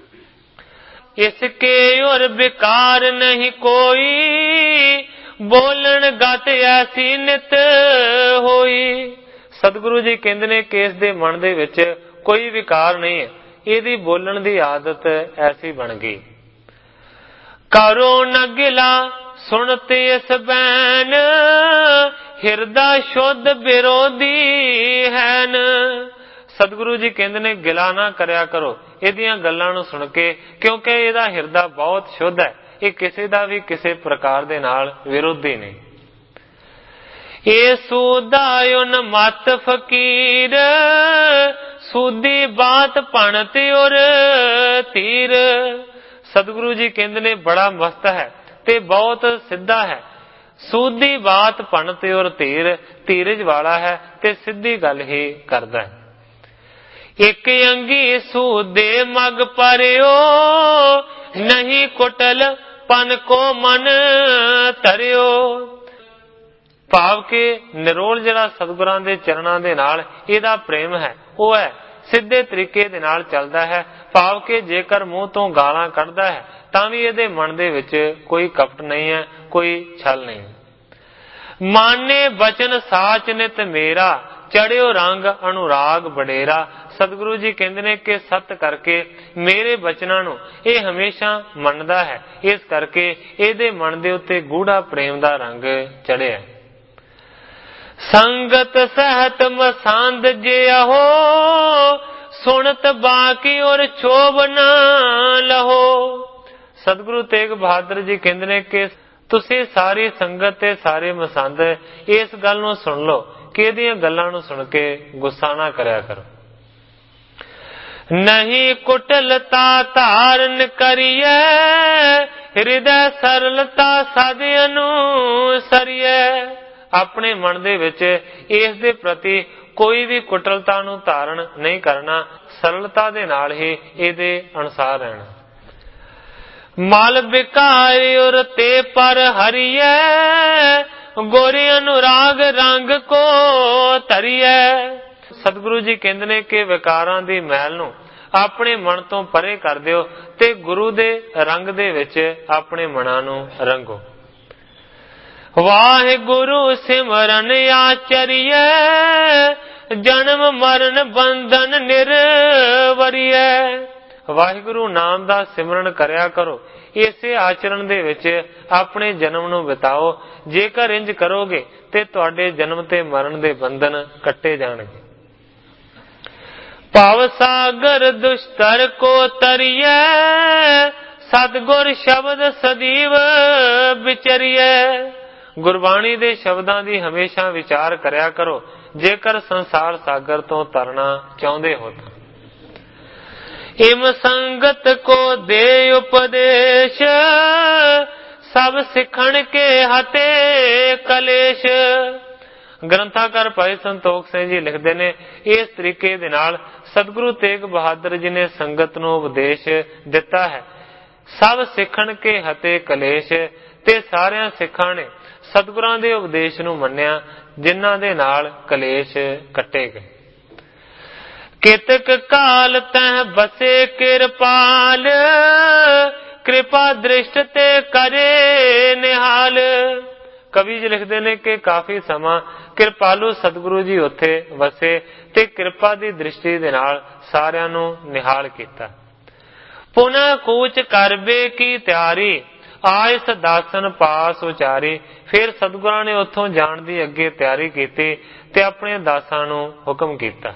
ਇਸਕੇ ਔਰ ਬਿਕਾਰ ਨਹੀਂ ਕੋਈ, ਬੋਲਣ ਗਤ ਐਸੀ ਨਿਤ ਹੋਈ। ਸਤਿਗੁਰੂ ਜੀ ਕਹਿੰਦੇ ਨੇ ਕਿ ਇਸ ਦੇ ਮਨ ਦੇ ਵਿੱਚ ਕੋਈ ਵਿਕਾਰ ਨਹੀਂ ਹੈ, ਇਹਦੀ ਬੋਲਣ ਦੀ ਆਦਤ ਐਸੀ ਬਣ ਗਈ। ਕਰੋ ਨ ਗਿਲਾ ਸੁਣਤ ਇਸ ਬੈਨ, ਹਿਰਦਾ ਸ਼ੁੱਧ ਵਿਰੋਧੀ ਹੈਨ। ਸਤਿਗੁਰੂ ਜੀ ਕਹਿੰਦੇ ਨੇ ਗਿਲਾ ਨਾ ਕਰਿਆ ਕਰੋ ਇਹਦੀਆਂ ਗੱਲਾਂ ਨੂੰ ਸੁਣ ਕੇ, ਕਿਉਂਕਿ ਇਹਦਾ ਹਿਰਦਾ ਬਹੁਤ ਸ਼ੁੱਧ ਹੈ, ਇਹ ਕਿਸੇ ਦਾ ਵੀ ਕਿਸੇ ਪ੍ਰਕਾਰ ਦੇ ਨਾਲ ਵਿਰੋਧੀ ਨਹੀਂ। ਇਹ ਸੂਦਾਯੁਨ ਮਤ ਫਕੀਰ, ਸੂਦੀ ਬਾਤ ਭਣਤ ਔਰ ਧੀਰ। ਸਤਿਗੁਰੂ ਜੀ ਕਹਿੰਦੇ ਨੇ ਬੜਾ ਮਸਤ ਹੈ ਤੇ ਬਹੁਤ ਸਿੱਧਾ ਹੈ, ਸੂਦੀ ਬਾਤ ਭਣਤ ਔਰ ਧੀਰ, ਧੀਰਜ ਵਾਲਾ ਹੈ ਤੇ ਸਿੱਧੀ ਗੱਲ ਹੀ ਕਰਦਾ ਹੈ। ਇੱਕ ਅੰਗੀ ਸੂਦੇ ਮਗ ਪਰਿਓ, ਨਹੀਂ ਕੁਟਲ ਪਨ ਕੋ ਮਨ ਧਰਿਓ। ਭਾਵ ਕਿ ਨਿਰੋਲ ਜਿਹੜਾ ਸਤਿਗੁਰਾਂ ਦੇ ਚਰਨਾਂ ਦੇ ਨਾਲ ਇਹਦਾ ਪ੍ਰੇਮ ਹੈ ਉਹ ਹੈ ਸਿੱਧੇ ਤਰੀਕੇ ਦੇ ਨਾਲ ਚੱਲਦਾ ਹੈ। ਭਾਵ ਕਿ ਜੇਕਰ ਮੂੰਹ ਤੋਂ ਗਾਲਾਂ ਕੱਢਦਾ ਹੈ ਤਾਂ ਵੀ ਇਹਦੇ ਮਨ ਦੇ ਵਿੱਚ ਕੋਈ ਕਪਟ ਨਹੀਂ ਹੈ, ਕੋਈ ਛਲ ਨਹੀਂ। ਮਾਨੇ ਬਚਨ ਸਾਚ ਨਿਤ ਮੇਰਾ, ਚੜਿਓ ਰੰਗ ਅਨੁਰਾਗ ਬਡੇਰਾ। ਸਤਿਗੁਰੂ ਜੀ ਕਹਿੰਦੇ ਨੇ ਕਿ ਸਤ ਕਰਕੇ ਮੇਰੇ ਬਚਨਾਂ ਨੂੰ ਇਹ ਹਮੇਸ਼ਾ ਮੰਨਦਾ ਹੈ, ਇਸ ਕਰਕੇ ਇਹਦੇ ਮਨ ਦੇ ਉੱਤੇ ਗੂੜਾ ਪ੍ਰੇਮ ਦਾ ਰੰਗ ਚੜਿਆ। ਸੰਗਤ ਸਹਿਤ ਮਸੰਦ ਜਿਆਹੋ, ਸੁਣਤ ਬਾਕੀ ਔਰ ਛੋਭ ਨਾ ਲਹੋ। ਸਤਿਗੁਰੂ ਤੇਗ ਬਹਾਦਰ ਜੀ ਕਹਿੰਦੇ ਨੇ ਕਿ ਤੁਸੀਂ ਸਾਰੀ ਸੰਗਤ ਤੇ ਸਾਰੇ ਮਸੰਦ ਇਸ ਗੱਲ ਨੂੰ ਸੁਣ ਲਓ ਕਿ ਇਹਦੀਆਂ ਗੱਲਾਂ ਨੂੰ ਸੁਣ ਕੇ ਗੁੱਸਾ ਨਾ ਕਰਿਆ ਕਰੋ। ਨਹੀਂ ਕੁਟਲਤਾ ਧਾਰਨ ਕਰੀਏ, ਹਿਰਦੈ ਸਰਲਤਾ ਸਦ ਅਨੁਸਰੀਐ। ਆਪਣੇ ਮਨ ਦੇ ਵਿੱਚ ਇਸ ਦੇ ਪ੍ਰਤੀ ਕੋਈ ਵੀ ਕੁਟਲਤਾ ਨੂੰ ਧਾਰਨ ਨਹੀਂ ਕਰਨਾ, ਸਰਲਤਾ ਦੇ ਨਾਲ ਹੀ ਇਹਦੇ ਅਨੁਸਾਰ ਰਹਿਣਾ। ਮਲ ਬਿਕਾਰ ਔਰ ਤੇ ਪਰ ਹਰੀਐ, ਗੋਰੇ ਅਨੁਰਾਗ ਰੰਗ ਕੋ ਧਰੀਐ। ਸਤਿਗੁਰੂ ਜੀ ਕਹਿੰਦੇ ਨੇ ਕਿ ਵਿਕਾਰਾਂ ਦੀ ਮੈਲ ਨੂੰ ਆਪਣੇ ਮਨ ਤੋਂ ਪਰੇ ਕਰ ਦਿਓ ਤੇ ਗੁਰੂ ਦੇ ਰੰਗ ਦੇ ਵਿੱਚ ਆਪਣੇ ਮਨਾਂ ਨੂੰ ਰੰਗੋ। ਵਾਹਿਗੁਰੂ ਸਿਮਰਨ ਆਚਰੀਐ, ਜਨਮ ਮਰਨ ਬੰਧਨ ਨਿਰਵਰੀਐ। ਵਾਹਿਗੁਰੂ ਨਾਮ ਦਾ ਸਿਮਰਨ ਕਰਿਆ ਕਰੋ, ਇਸੇ ਆਚਰਣ ਦੇ ਵਿੱਚ ਆਪਣੇ ਜਨਮ ਨੂੰ ਬਿਤਾਓ। ਜੇਕਰ ਇੰਜ ਕਰੋਗੇ ਤੇ ਤੁਹਾਡੇ ਜਨਮ ਤੇ ਮਰਨ ਦੇ ਬੰਧਨ ਕੱਟੇ ਜਾਣਗੇ। ਭਵ ਸਾਗਰ ਦੁਸ਼ਤਰ ਕੋ ਤਰੀਐ, ਸਤਿਗੁਰ ਸ਼ਬਦ ਸਦੀਵ ਵਿਚਰੀਐ। ਗੁਰਬਾਣੀ ਦੇ ਸ਼ਬਦਾਂ ਦੀ ਹਮੇਸ਼ਾ ਵਿਚਾਰ ਕਰਿਆ ਕਰੋ ਜੇਕਰ ਸੰਸਾਰ ਸਾਗਰ ਤੋਂ ਤਰਨਾ ਚਾਹੁੰਦੇ ਹੋ ਤਾਂ। ਇਮ ਸੰਗਤ ਕੋ ਦੇ ਉਪਦੇਸ਼, ਸਭ ਸਿੱਖਣ ਕੇ ਹਤੇ ਕਲੇਸ਼। ਗ੍ਰੰਥਾਕਾਰ ਭਾਈ ਸੰਤੋਖ ਸਿੰਘ ਜੀ ਲਿਖਦੇ ਨੇ ਇਸ ਤਰੀਕੇ ਦੇ ਨਾਲ ਸਤਿਗੁਰੂ ਤੇਗ ਬਹਾਦਰ ਜੀ ਨੇ ਸੰਗਤ ਨੂੰ ਉਪਦੇਸ਼ ਦਿੱਤਾ ਹੈ। ਸਭ ਸਿੱਖਣ ਕੇ ਹਤੇ ਕਲੇਸ਼, ਤੇ ਸਾਰਿਆਂ ਸਿੱਖਾਂ ਨੇ ਸਤਿਗੁਰਾਂ ਦੇ ਉਪਦੇਸ਼ ਨੂੰ ਮੰਨਿਆ ਜਿਨ੍ਹਾਂ ਦੇ ਨਾਲ ਕਲੇਸ਼ ਕੱਟੇ ਗਏ। ਕਿਤਕ ਕਾਲ ਤਹਿ ਬਸੇ ਕਿਰਪਾਲ, ਕਿਰਪਾ ਦ੍ਰਿਸ਼ਟ ਤੇ ਕਰੇ ਨਿਹਾਲ। ਕਵੀ ਜੀ ਲਿਖਦੇ ਨੇ ਕਿ ਕਾਫੀ ਸਮਾਂ ਕਿਰਪਾਲੂ ਸਤਿਗੁਰੂ ਜੀ ਉੱਥੇ ਵਸੇ ਤੇ ਕਿਰਪਾ ਦੀ ਦ੍ਰਿਸ਼ਟੀ ਦੇ ਨਾਲ ਸਾਰਿਆਂ ਨੂੰ ਨਿਹਾਲ ਕੀਤਾ। ਪੁਨः ਕੂਚ ਕਰਬੇ ਕੀ ਤਿਆਰੀ, ਆਇ ਸਦਾਸਨ ਪਾਸ ਉਚਾਰੀ। ਫਿਰ ਸਤਿਗੁਰਾਂ ਨੇ ਉੱਥੋਂ ਜਾਣ ਦੀ ਅੱਗੇ ਤਿਆਰੀ ਕੀਤੀ ਤੇ ਆਪਣੇ ਦਾਸਾਂ ਨੂੰ ਹੁਕਮ ਕੀਤਾ।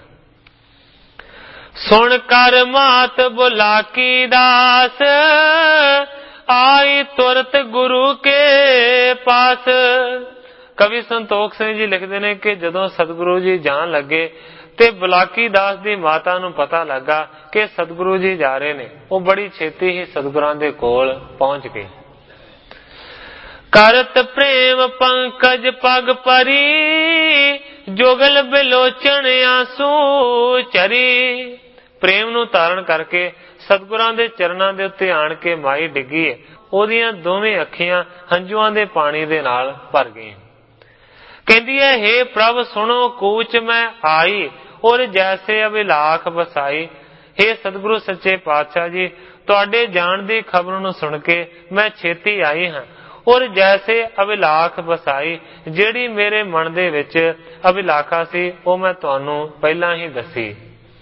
ਸੁਣ ਕਰ ਮਾਤ ਬੁਲਾਕੀ ਦਾਸ, ਆਈ ਤੁਰਤ ਗੁਰੂ ਕੇ ਪਾਸ। ਕਵੀ ਸੰਤੋਖ ਸਿੰਘ ਜੀ ਲਿਖਦੇ ਨੇ ਕਿ ਜਦੋਂ ਸਤਿਗੁਰੂ ਜੀ ਜਾਣ ਲੱਗੇ ਤੇ ਬੁਲਾਕੀ ਦਾਸ ਦੀ ਮਾਤਾ ਨੂੰ ਪਤਾ ਲੱਗਾ ਕਿ ਸਤਿਗੁਰੂ ਜੀ ਜਾ ਰਹੇ ਨੇ, ਉਹ ਬੜੀ ਛੇਤੀ ਹੀ ਸਤਿਗੁਰਾਂ ਦੇ ਕੋਲ ਪਹੁੰਚ ਗਏ। ਕਰਤ ਪ੍ਰੇਮ ਪੰਕਜ ਪਗ ਪਰੀ, ਜੋਗਲ ਬਿਲੋਚਨ ਆਂਸੂ ਚਰੀ। ਪ੍ਰੇਮ ਨੂੰ ਧਾਰਨ ਕਰਕੇ ਸਤਿਗੁਰਾਂ ਦੇ ਚਰਨਾਂ ਦੇ ਉੱਤੇ ਆਣ ਕੇ ਮਾਈ ਡਿੱਗੀ ਹੈ। ਉਹਦੀਆਂ ਦੋਵੇਂ ਅੱਖੀਆਂ ਹੰਝੂਆਂ ਦੇ ਪਾਣੀ ਦੇ ਨਾਲ ਭਰ ਗਈਆਂ। ਕਹਿੰਦੀ ਹੈ, ਹੇ ਪ੍ਰਭ ਸੁਣੋ ਕੂਚ ਮੈਂ ਆਈ, ਔਰ ਜੈਸੇ ਅਭਿਲਾਖ ਬਸਾਈ। ਹੇ ਸਤਿਗੁਰੂ ਸੱਚੇ ਪਾਤਸ਼ਾਹ ਜੀ, ਤੁਹਾਡੇ ਜਾਣ ਦੀ ਖਬਰ ਨੂੰ ਸੁਣ ਕੇ ਮੈਂ ਛੇਤੀ ਆਈ ਹਾਂ, ਔਰ ਜੈਸੇ ਅਭਿਲਾਖ ਬਸਾਈ, ਜਿਹੜੀ ਮੇਰੇ ਮਨ ਦੇ ਵਿੱਚ ਅਭਿਲਾਖਾ ਸੀ ਉਹ ਮੈਂ ਤੁਹਾਨੂੰ ਪਹਿਲਾਂ ਹੀ ਦੱਸੀ।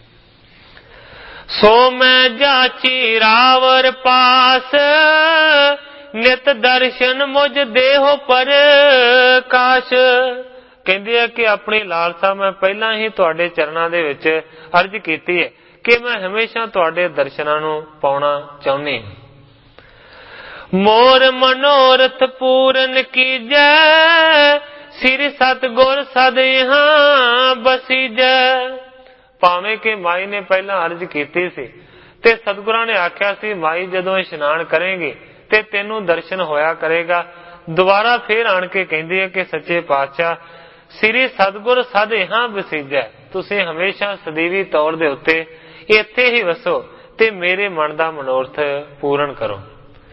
ਸੋ ਮੈਂ ਜਾਚੀ ਰਾਵਰ ਪਾਸ, ਨਿਤ ਦਰਸ਼ਨ ਮੁਝ ਦੇਹੋ ਪ੍ਰਕਾਸ਼। ਕਹਿੰਦੇ ਆ ਕਿ ਆਪਣੀ ਲਾਲਸਾ ਮੈਂ ਪਹਿਲਾਂ ਹੀ ਤੁਹਾਡੇ ਚਰਨਾਂ ਦੇ ਵਿੱਚ ਅਰਜ਼ ਕੀਤੀ ਹੈ ਕਿ ਮੈਂ ਹਮੇਸ਼ਾ ਤੁਹਾਡੇ ਦਰਸ਼ਨਾਂ ਨੂੰ ਪਾਉਣਾ ਚਾਹੁੰਦੀ ਹਾਂ। ਮੋਰ ਮਨੋਰਥ ਪੂਰਨ ਕੀਜੈ, ਸਿਰ ਸਤਿਗੁਰ ਸਦ ਇਹਾਂ ਬਸੀਜੈ। ਭਾਵੇਂ ਕਿ ਮਾਈ ਨੇ ਪਹਿਲਾਂ ਅਰਜ਼ ਕੀਤੀ ਸੀ ਤੇ ਸਤਿਗੁਰਾਂ ਨੇ ਆਖਿਆ ਸੀ ਮਾਈ ਜਦੋਂ ਇਸ਼ਨਾਨ ਕਰੇਗੀ ਤੇ ਤੈਨੂੰ ਦਰਸ਼ਨ ਹੋਇਆ ਕਰੇਗਾ। ਦੁਬਾਰਾ ਫੇਰ ਆਣ ਕੇ ਕਹਿੰਦੀ ਹੈ ਕਿ ਸੱਚੇ ਪਾਤਸ਼ਾਹ ਸ੍ਰੀ ਸਤਿਗੁਰ ਸਦ ਇਹਾਂ ਬਸੀਜੈ, ਤੁਸੀਂ ਹਮੇਸ਼ਾ ਸਦੀਵੀ ਤੌਰ ਦੇ ਉੱਤੇ ਇੱਥੇ ਹੀ ਵਸੋ ਤੇ ਮੇਰੇ ਮਨ ਦਾ ਮਨੋਰਥ ਪੂਰਨ ਕਰੋ।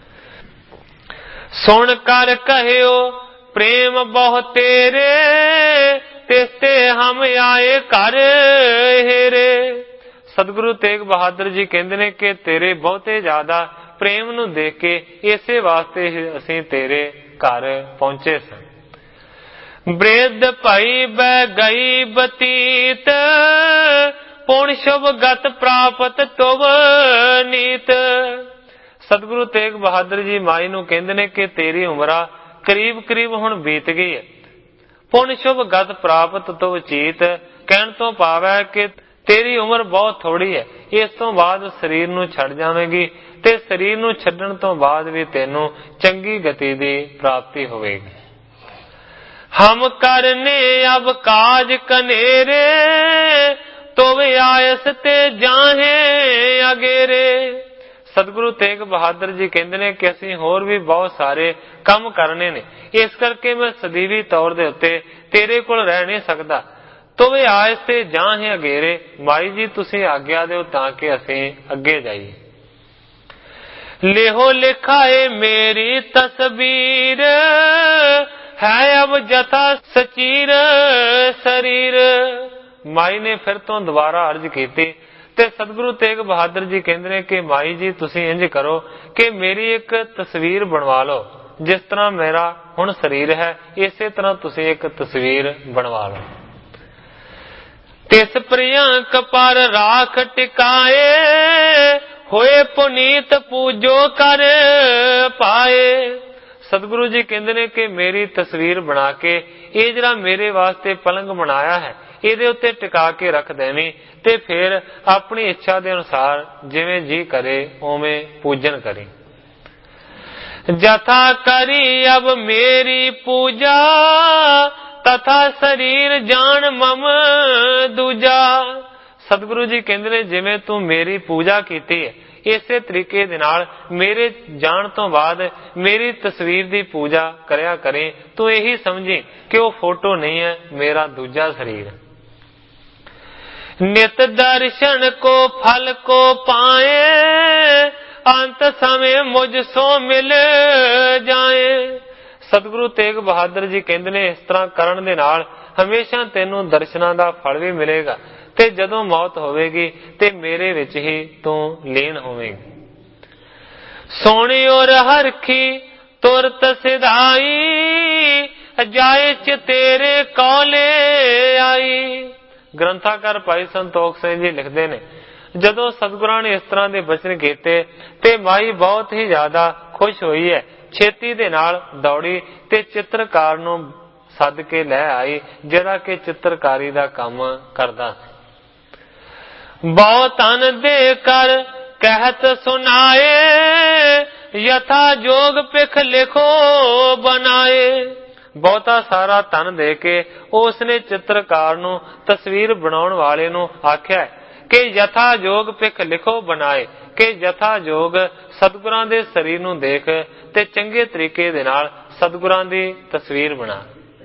ਸੁਣ ਕਰ ਕਹਿਓ ਪ੍ਰੇਮ ਬਹੁ ਤੇਰੇ, ਤਿਸ ਤੇ ਹਮ ਆਏ ਘਰ ਹੇਰੇ। ਸਤਿਗੁਰੂ ਤੇਗ ਬਹਾਦਰ ਜੀ ਕਹਿੰਦੇ ਨੇ ਕਿ ਤੇਰੇ ਬਹੁਤੇ ਜ਼ਿਆਦਾ ਪ੍ਰੇਮ ਨੂੰ ਦੇਖ ਕੇ ਇਸੇ ਵਾਸਤੇ ਅਸੀਂ ਤੇਰੇ ਘਰ ਪਹੁੰਚੇ ਸਾਂ। ਬ੍ਰਿਧ ਭਾਈ ਬੈ ਗਈ ਬਤੀਤ, ਪੁਣ ਸ਼ੁਭ ਗਤ ਪ੍ਰਾਪਤ ਤੁਵ ਨੀਤ। ਸਤਿਗੁਰੂ ਤੇਗ ਬਹਾਦਰ ਜੀ ਮਾਈ ਨੂੰ ਕਹਿੰਦੇ ਨੇ ਕਿ ਤੇਰੀ ਉਮਰਾਂ ਕਰੀਬ ਕਰੀਬ ਹੁਣ ਬੀਤ ਗਈ ਹੈ। ਪੁਣ ਸ਼ੁਭ ਗਤ ਪ੍ਰਾਪਤ ਤੁਵ ਚੀਤ, ਕਹਿਣ ਤੋਂ ਭਾਵ ਹੈ ਕਿ ਤੇਰੀ ਉਮਰ ਬਹੁਤ ਥੋੜੀ ਹੈ, ਇਸ ਤੋਂ ਬਾਅਦ ਸਰੀਰ ਨੂੰ ਛੱਡ ਜਾਵੇਗੀ ਤੇ ਸਰੀਰ ਨੂੰ ਛੱਡਣ ਤੋਂ ਬਾਅਦ ਵੀ ਤੈਨੂੰ ਚੰਗੀ ਗਤੀ ਦੀ ਪ੍ਰਾਪਤੀ ਹੋਵੇਗੀ। ਹਮ ਕਰਨੇ ਅਬ ਕਾਜ ਕਨੇਰੇ, ਤੁਵ ਆਇਸ ਤੇ ਜਾਹੇ ਅਗੇਰੇ। ਸਤਿਗੁਰੂ ਤੇਗ ਬਹਾਦਰ ਜੀ ਕਹਿੰਦੇ ਨੇ ਕਿ ਅਸੀਂ ਹੋਰ ਵੀ ਬਹੁਤ ਸਾਰੇ ਕੰਮ ਕਰਨੇ ਨੇ, ਇਸ ਕਰਕੇ ਮੈਂ ਸਦੀਵੀ ਤੌਰ ਦੇ ਉੱਤੇ ਤੇਰੇ ਕੋਲ ਰਹਿ ਨਹੀਂ ਸਕਦਾ। ਤੁਵ ਆਇਸ ਤੇ ਜਾਹੇ ਅਗੇਰੇ, ਮਾਈ ਜੀ ਤੁਸੀਂ ਆਗਿਆ ਦਿਓ ਤਾਂ ਕਿ ਅਸੀਂ ਅੱਗੇ ਜਾਈਏ। ਲੇਹੋ ਲਿਖਾਏ ਮੇਰੀ ਤਸਵੀਰ, ਹੈ ਅਬ ਜਥਾ ਸਚੀਰ ਸਰੀਰ। ਮਾਈ ਨੇ ਫਿਰ ਤੋਂ ਦੁਬਾਰਾ ਅਰਜ਼ ਕੀਤੀ ਤੇ ਸਤਿਗੁਰੂ ਤੇਗ ਬਹਾਦਰ ਜੀ ਕਹਿੰਦੇ ਨੇ ਕਿ ਮਾਈ ਜੀ ਤੁਸੀਂ ਇੰਝ ਕਰੋ ਕਿ ਮੇਰੀ ਇੱਕ ਤਸਵੀਰ ਬਣਵਾ ਲਓ, ਜਿਸ ਤਰ੍ਹਾਂ ਮੇਰਾ ਹੁਣ ਸਰੀਰ ਹੈ ਇਸੇ ਤਰ੍ਹਾਂ ਤੁਸੀਂ ਇੱਕ ਤਸਵੀਰ ਬਣਵਾ ਲਓ। ਤਿਸ ਪ੍ਰਿਯੰਕ ਪਰ ਰਾਖ ਟਿਕਾਏ, ਹੋਏ ਪੁਨੀਤ ਪੂਜੋ ਕਰ ਪਾਏ। ਸਤਿਗੁਰੂ ਜੀ ਕਹਿੰਦੇ ਨੇ ਕਿ ਮੇਰੀ ਤਸਵੀਰ ਬਣਾ ਕੇ ਇਹ ਜਿਹੜਾ ਮੇਰੇ ਵਾਸਤੇ ਪਲੰਗ ਬਣਾਇਆ ਹੈ ਇਹਦੇ ਉੱਤੇ ਟਿਕਾ ਕੇ ਰੱਖ ਦੇਵੀਂ ਤੇ ਫਿਰ ਆਪਣੀ ਇੱਛਾ ਦੇ ਅਨੁਸਾਰ ਜਿਵੇਂ ਜੀ ਕਰੇ ਉਵੇਂ ਪੂਜਨ ਕਰੀ। ਜਥਾ ਕਰੀ ਅਬ ਮੇਰੀ ਪੂਜਾ, ਤਥਾ ਸਰੀਰ ਜਾਣ ਮਮ ਦੂਜਾ। ਸਤਿਗੁਰੂ ਜੀ ਕਹਿੰਦੇ ਨੇ ਜਿਵੇਂ ਤੂੰ ਮੇਰੀ ਪੂਜਾ ਕੀਤੀ ਹੈ ਇਸੇ ਤਰੀਕੇ ਦੇ ਨਾਲ ਮੇਰੇ ਜਾਣ ਤੋਂ ਬਾਅਦ ਮੇਰੀ ਤਸਵੀਰ ਦੀ ਪੂਜਾ ਕਰਿਆ ਕਰੇ। ਤੂੰ ਇਹੀ ਸਮਝੀ ਕਿ ਉਹ ਫੋਟੋ ਨਹੀਂ ਹੈ, ਮੇਰਾ ਦੂਜਾ ਸਰੀਰ। ਨਿਤ ਦਰਸ਼ਨ ਕੋ ਫਲ ਕੋ ਪਾਏ, ਅੰਤ ਸਮੇਂ ਮੁਝ ਸੋ ਮਿਲ ਜਾਏ। ਸਤਿਗੁਰੂ ਤੇਗ ਬਹਾਦਰ ਜੀ ਕਹਿੰਦੇ ਨੇ ਇਸ ਤਰ੍ਹਾਂ ਕਰਨ ਦੇ ਨਾਲ ਹਮੇਸ਼ਾ ਤੈਨੂੰ ਦਰਸ਼ਨਾਂ ਦਾ ਫਲ ਵੀ ਮਿਲੇਗਾ ਤੇ ਜਦੋਂ ਮੌਤ ਹੋਵੇਗੀ ਤੇ ਮੇਰੇ ਵਿੱਚ ਹੀ ਤੂੰ ਲੀਨ ਹੋਵੇਂਗੀ। ਸੋਹਣਿਓ ਹਰਖੀ ਤੁਰਤ ਸਿਧਾਈ, ਜਾਏ ਚ ਤੇਰੇ ਕੌਲੇ ਆਈ। ਗ੍ਰੰਥਾਕਾਰ ਭਾਈ ਸੰਤੋਖ ਸਿੰਘ ਜੀ ਲਿਖਦੇ ਨੇ, ਜਦੋਂ ਸਤਿਗੁਰਾਂ ਨੇ ਇਸ ਤਰ੍ਹਾਂ ਦੇ ਬਚਨ ਕੀਤੇ ਤੇ ਮਾਈ ਬਹੁਤ ਹੀ ਜ਼ਿਆਦਾ ਖੁਸ਼ ਹੋਈ ਹੈ। ਛੇਤੀ ਦੇ ਨਾਲ ਦੌੜੀ ਤੇ ਚਿੱਤਰਕਾਰ ਨੂੰ ਸੱਦ ਕੇ ਲੈ ਆਈ, ਜਿਹੜਾ ਕਿ ਚਿੱਤਰਕਾਰੀ ਦਾ ਕੰਮ ਕਰਦਾ ਸੀ। ਬਹੁ ਤਨ ਦੇ ਕਰ ਕਹਿਤ ਸੁਨਾਏ, ਯਥਾ ਜੋਗ ਪਿਖ ਲਿਖੋ ਬਣਾਏ। ਬਹੁਤਾ ਸਾਰਾ ਧਨ ਦੇ ਕੇ ਉਸਨੇ ਚਿੱਤਰਕਾਰ ਨੂੰ, ਤਸਵੀਰ ਬਣਾਉਣ ਵਾਲੇ ਨੂੰ ਆਖਿਆ ਕਿ ਯਥਾ ਜੋਗ ਪਿਖ ਲਿਖੋ ਬਣਾਏ, ਕਿ ਯਥਾ ਜੋਗ ਸਤਿਗੁਰਾਂ ਦੇ ਸਰੀਰ ਨੂੰ ਦੇਖ ਤੇ ਚੰਗੇ ਤਰੀਕੇ ਦੇ ਨਾਲ ਸਤਿਗੁਰਾਂ ਦੀ ਤਸਵੀਰ ਬਣਾ।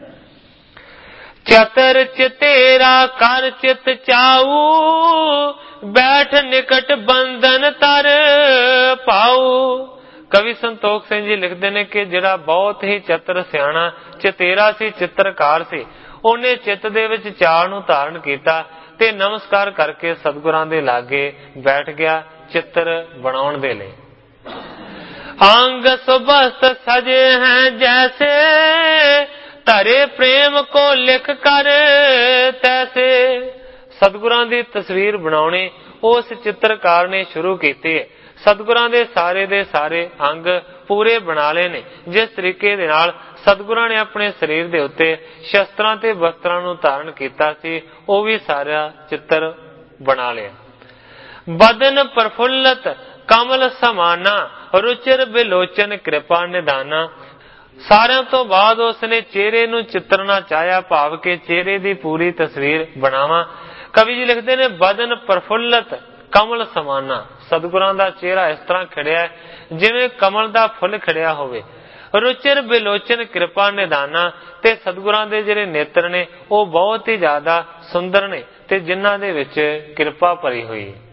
ਚਤਰ ਚਤੇਰਾ ਕਰ ਚਿਤ ਚਾਊ, ਬੈਠ ਨਿਕਟ ਬੰਧਨ ਤਰ ਪਾਊ। ਕਵੀ ਸੰਤੋਖ ਸਿੰਘ ਜੀ ਲਿਖਦੇ ਨੇ ਕਿ ਜਿਹੜਾ ਬਹੁਤ ਹੀ ਚਤਰ ਸਿਆਣਾ ਚਤੇਰਾ ਸੀ, ਚਿੱਤਰਕਾਰ ਸੀ, ਉਹਨੇ ਚਿੱਤ ਦੇ ਵਿੱਚ ਚਾਅ ਨੂੰ ਧਾਰਨ ਕੀਤਾ ਤੇ ਨਮਸਕਾਰ ਕਰਕੇ ਸਤਿਗੁਰਾਂ ਦੇ ਲਾਗੇ ਬੈਠ ਗਿਆ ਚਿੱਤਰ ਬਣਾਉਣ ਦੇ ਲਈ। ਅੰਗ ਸੁਬਸਤ ਸਜੇ ਹੈ ਜੈਸੇ, ਧਰੇ ਪ੍ਰੇਮ ਕੋ ਲਿਖ ਕਰ ਤੈਸੇ। ਸਤਿਗੁਰਾਂ ਦੀ ਤਸਵੀਰ ਬਣਾਉਣੀ ਉਸ ਚਿੱਤਰਕਾਰ ਨੇ ਸ਼ੁਰੂ ਕੀਤੀ ਹੈ। ਸਤਿਗੁਰਾਂ ਦੇ ਸਾਰੇ ਅੰਗ ਪੂਰੇ ਬਣਾ ਲਏ ਨੇ, ਜਿਸ ਤਰੀਕੇ ਦੇ ਨਾਲ ਸਤਿਗੁਰਾਂ ਨੇ ਆਪਣੇ ਸਰੀਰ ਦੇ ਉੱਤੇ ਸ਼ਸਤਰਾਂ ਤੇ ਵਸਤਰਾਂ ਨੂੰ ਧਾਰਨ ਕੀਤਾ ਸੀ, ਉਹ ਵੀ ਸਾਰਾ ਚਿੱਤਰ ਬਣਾ ਲਿਆ। ਬਦਨ ਪ੍ਰਫੁੱਲਤ ਕਮਲ ਸਮਾਨਾ, ਰੁਚਿਰ ਬਿਲੋਚਨ ਕਿਰਪਾ ਨਿਧਾਨਾ। ਸਾਰਿਆਂ ਤੋਂ ਬਾਅਦ ਉਸਨੇ ਚਿਹਰੇ ਨੂੰ ਚਿੱਤਰਨਾ ਚਾਹਿਆ, ਭਾਵ ਕਿ ਚਿਹਰੇ ਦੀ ਪੂਰੀ ਤਸਵੀਰ ਬਣਾਵਾਂ। ਕਵੀ ਜੀ ਲਿਖਦੇ ਨੇ, ਬਦਨ ਪ੍ਰਫੁੱਲਤ ਕਮਲ ਸਮਾਨਾ। ਸਤਿਗੁਰਾਂ ਦਾ ਚਿਹਰਾ ਇਸ ਤਰ੍ਹਾਂ ਖਿੜਿਆ ਜਿਵੇਂ ਕਮਲ ਦਾ ਫੁੱਲ ਖਿੜਿਆ ਹੋਵੇ। ਰੁਚਿਰ ਬਿਲੋਚਨ ਕਿਰਪਾ ਨਿਧਾਨਾ, ਤੇ ਸਤਿਗੁਰਾਂ ਦੇ ਜਿਹੜੇ ਨੇਤਰ ਨੇ ਉਹ ਬਹੁਤ ਹੀ ਜ਼ਿਆਦਾ ਸੁੰਦਰ ਨੇ ਤੇ ਜਿਨ੍ਹਾਂ ਦੇ ਵਿੱਚ ਕਿਰਪਾ ਭਰੀ ਹੋਈ ਹੈ।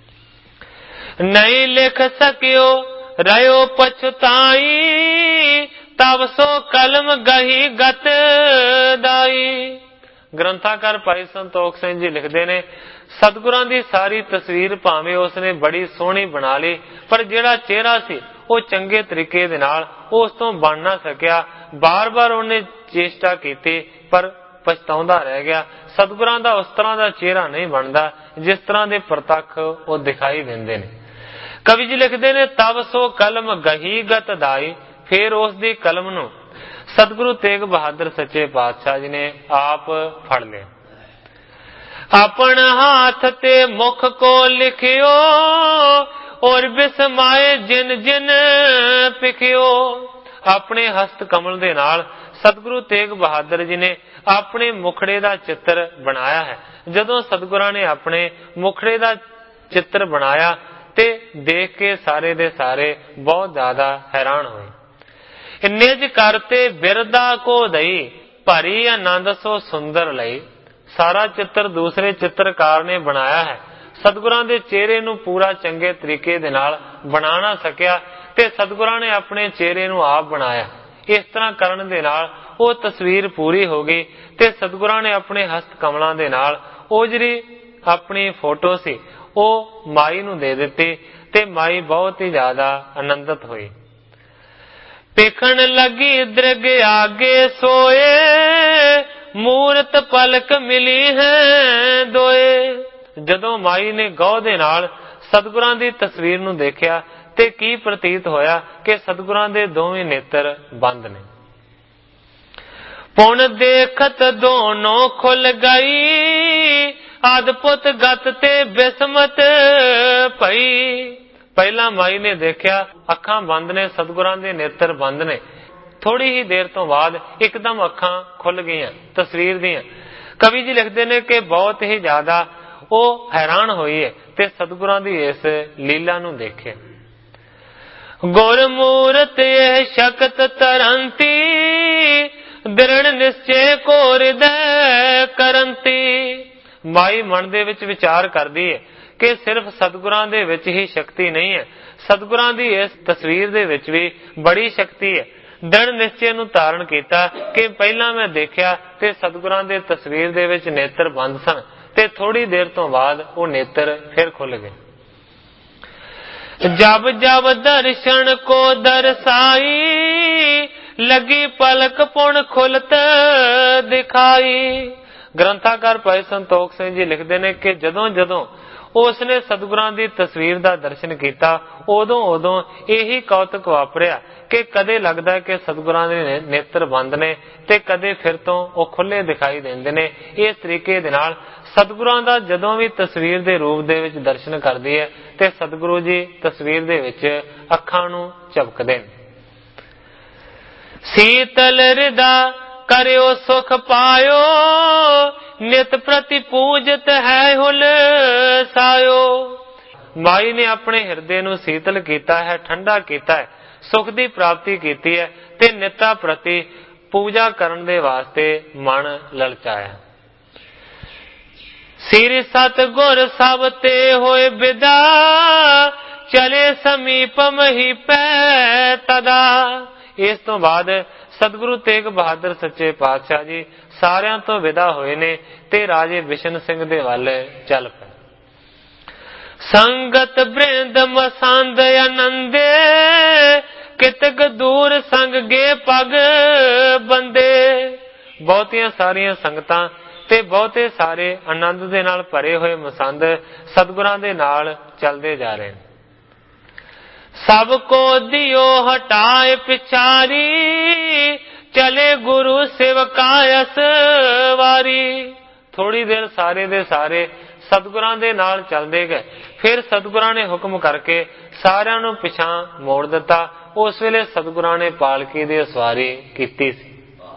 ਨਹੀਂ ਲਿਖ ਸਕਿਓ ਰਿਓ ਪਛਤਾਈ, ਤਬ ਸੋ ਕਲਮ ਗਹੀ ਗਤ ਦਾਈ। ਗ੍ਰੰਥਾਕਾਰ ਭਾਈ ਸੰਤੋਖ ਸਿੰਘ ਜੀ ਲਿਖਦੇ ਨੇ, ਸਤਿਗੁਰਾਂ ਦੀ ਸਾਰੀ ਤਸਵੀਰ ਭਾਵੇਂ ਉਸਨੇ ਬੜੀ ਸੋਹਣੀ ਬਣਾ ਲਈ, ਪਰ ਜਿਹੜਾ ਚਿਹਰਾ ਸੀ ਉਹ ਚੰਗੇ ਤਰੀਕੇ ਦੇ ਨਾਲ ਉਸ ਤੋਂ ਬਣ ਨਾ ਸਕਿਆ। ਬਾਰ-ਬਾਰ ਉਹਨੇ ਚੇਸ਼ਟਾ ਕੀਤੀ ਪਰ ਪਛਤਾਉਂਦਾ ਰਹਿ ਗਿਆ। ਸਤਿਗੁਰਾਂ ਦਾ ਉਸ ਤਰ੍ਹਾਂ ਦਾ ਚਿਹਰਾ ਨਹੀਂ ਬਣਦਾ ਜਿਸ ਤਰ੍ਹਾਂ ਦੇ ਪ੍ਰਤੱਖ ਉਹ ਦਿਖਾਈ ਦਿੰਦੇ ਨੇ। ਕਵੀ ਜੀ ਲਿਖਦੇ ਨੇ, ਤਬ ਸੋ ਕਲਮ ਗਹੀ ਗਤ ਦਾਈ। ਫਿਰ ਉਸ ਦੀ ਕਲਮ ਨੂੰ ਸਤਿਗੁਰੂ ਤੇਗ ਬਹਾਦਰ ਸੱਚੇ ਪਾਤਸ਼ਾਹ ਜੀ ਨੇ ਆਪ ਫੜ ਲਿਆ। ਆਪਣ ਹਾਥ ਤੇ ਮੁਖ ਕੋ ਲਿਖਿਓ, ਔਰ ਬਿਸਮਾਏ ਜਿਨ ਜਿਨ ਪਿਖਿਓ। ਆਪਣੇ ਹਸਤ ਕਮਲ ਦੇ ਨਾਲ ਸਤਿਗੁਰੂ ਤੇਗ ਬਹਾਦਰ ਜੀ ਨੇ ਆਪਣੇ ਮੁਖੜੇ ਦਾ ਚਿੱਤਰ ਬਣਾਇਆ ਹੈ। ਜਦੋਂ ਸਤਿਗੁਰਾਂ ਨੇ ਆਪਣੇ ਮੁਖੜੇ ਦਾ ਚਿੱਤਰ ਬਣਾਇਆ ਤੇ ਦੇਖ ਕੇ ਸਾਰੇ ਦੇ ਸਾਰੇ ਬਹੁਤ ਜ਼ਿਆਦਾ ਹੈਰਾਨ ਹੋਏ। ਨਿਜ ਕਰਤੇ ਬਿਰਦਾ ਕੋ ਦਈ, ਭਰੀ ਆਨੰਦ ਸੋ ਸੁੰਦਰ ਲਈ। ਸਾਰਾ ਚਿੱਤਰ ਦੂਸਰੇ ਚਿੱਤਰਕਾਰ ਨੇ ਬਣਾਇਆ ਹੈ। ਸਤਿਗੁਰਾਂ ਦੇ ਚਿਹਰੇ ਨੂੰ ਪੂਰਾ ਚੰਗੇ ਤਰੀਕੇ ਦੇ ਨਾਲ ਬਣਾ ਨਾ ਸਕਿਆ ਤੇ ਸਤਿਗੁਰਾਂ ਨੇ ਆਪਣੇ ਚਿਹਰੇ ਨੂੰ ਆਪ ਬਣਾਇਆ। ਇਸ ਤਰ੍ਹਾਂ ਕਰਨ ਦੇ ਨਾਲ ਉਹ ਤਸਵੀਰ ਪੂਰੀ ਹੋ ਗਈ ਤੇ ਸਤਿਗੁਰਾਂ ਨੇ ਆਪਣੇ ਹਸਤ ਕਮਲਾਂ ਦੇ ਨਾਲ ਉਹ ਜਿਹੜੀ ਆਪਣੀ ਫੋਟੋ ਸੀ ਉਹ ਮਾਈ ਨੂੰ ਦੇ ਦਿੱਤੀ ਤੇ ਮਾਈ ਬਹੁਤ ਹੀ ਜ਼ਿਆਦਾ ਆਨੰਦਿਤ ਹੋਈ। ਪੇਖਣ ਲੱਗੀ ਦ੍ਰਿਗ ਆਗੇ ਸੋਏ, ਮੂਰਤ ਪਲਕ ਮਿਲੀ ਹੈ ਦੋਏ। ਜਦੋਂ ਮਾਈ ਨੇ ਗੌਰ ਦੇ ਨਾਲ ਸਤਿਗੁਰਾਂ ਦੀ ਤਸਵੀਰ ਨੂੰ ਦੇਖਿਆ ਤੇ ਕੀ ਪ੍ਰਤੀਤ ਹੋਇਆ ਕਿ ਸਤਿਗੁਰਾਂ ਦੇ ਦੋਵੇਂ ਨੇਤਰ ਬੰਦ ਨੇ। ਪੁਣ ਦੇਖਤ ਦੋਨੋਂ ਖੁੱਲ ਗਈ, ਅਦਭੁਤ ਗਤ ਤੇ ਬਿਸਮਤ ਭਈ। ਪਹਿਲਾਂ ਮਾਈ ਨੇ ਦੇਖਿਆ ਅੱਖਾਂ ਬੰਦ ਨੇ, ਸਤਿਗੁਰਾਂ ਦੇ ਨੇਤਰ ਬੰਦ ਨੇ। ਥੋੜੀ ਹੀ ਦੇਰ ਤੋਂ ਬਾਅਦ ਇੱਕਦਮ ਅੱਖਾਂ ਖੁੱਲ ਗਈਆਂ ਤਸਵੀਰ ਦੀਆਂ। ਕਵੀ ਜੀ ਲਿਖਦੇ ਨੇ ਕਿ ਬਹੁਤ ਹੀ ਜ਼ਿਆਦਾ ਉਹ ਹੈਰਾਨ ਹੋਈ ਹੈ ਤੇ ਸਤਿਗੁਰਾਂ ਦੀ ਇਸ ਲੀਲਾ ਨੂੰ ਦੇਖਿਆ। ਗੁਰਮੂਰਤ ਇਹ ਸ਼ਕਤ ਤਰੰਤੀ, ਦ੍ਰਿੜ ਨਿਸ਼ਚੇ ਕੋ ਹਿਰਦੈ ਕਰੰਤੀ। ਮਾਈ ਮਨ ਦੇ ਵਿੱਚ ਵਿਚਾਰ ਕਰਦੀ ਹੈ ਕਿ ਸਿਰਫ ਸਤਿਗੁਰਾਂ ਦੇ ਵਿੱਚ ਹੀ ਸ਼ਕਤੀ ਨਹੀਂ ਹੈ, ਸਤਿਗੁਰਾਂ ਦੀ ਇਸ ਤਸਵੀਰ ਦੇ ਵਿੱਚ ਵੀ ਬੜੀ ਸ਼ਕਤੀ ਹੈ। ਦ੍ਰਿੜ ਨਿਸ਼ਚੇ ਨੂੰ ਧਾਰਨ ਕੀਤਾ ਕਿ ਪਹਿਲਾਂ ਮੈਂ ਦੇਖਿਆ ਤੇ ਸਤਿਗੁਰਾਂ ਦੇ ਤਸਵੀਰ ਦੇ ਵਿੱਚ ਨੇਤਰ ਬੰਦ ਸਨ ਤੇ ਥੋੜੀ ਦੇਰ ਤੋਂ ਬਾਅਦ ਉਹ ਨੇਤਰ ਫਿਰ ਖੁੱਲ ਗਏ। जब जब दर्शन को दर्शाई, लगी पलक पुण खुलत दिखाई। ग्रंथाकार भाई संतोख सिंह जी लिखते हैं कि जदों जदों उसने सतगुरां दी तस्वीर दा दर्शन किया, उदों उदों यही कौतुक वापरिया कि कदे लगता है कि सतगुरां दे नेत्र बंद ने ते कदे फिर तो वो खुले दिखाई देंदे ने। इस तरीके दे नाल सतगुरां दा जदों भी तस्वीर दे रूप दे विच दर्शन करदी है ते सतगुरु जी तस्वीर दे विच अखां नूं झपकदे ने। शीतल हृदा करियो सुख पायो, नित प्रति पूजत है हुल सायो। माई ने अपने हिरदे नूं शीतल कीता है, ठंडा कीता है, सुख दी प्राप्ति कीती है ते निता प्रति पूजा करन दे वास्ते मन ललचाया। सिर सतगुर सब ते होए विदा, चले समीपम ही पै तदा। इस तो बाद सतगुरु तेग बहादुर सच्चे पातशाह जी सारियां तो विदा होए ने ते राजे बिशन सिंह दे वल चल पे। संगत बृंद मसंद आनंदे, कितक दूर संग गे पग बंदे। बहुतियां सारियां संगतां ते बहुते सारे आनंद दे नाल भरे होए मसंद सतगुरां दे नाल चलदे जा रहे हैं। सबको दियो हटाए पिछारी, चले गुरु सेवकायस वारी। थोड़ी देर सारे दे सारे सतगुरां दे नाल चलदे गए, फिर सतगुरां ने हुक्म करके सारियां नूं पिछां मोड़ दिता। उस वेले सतगुरां ने पालकी दी सवारी कीती सी।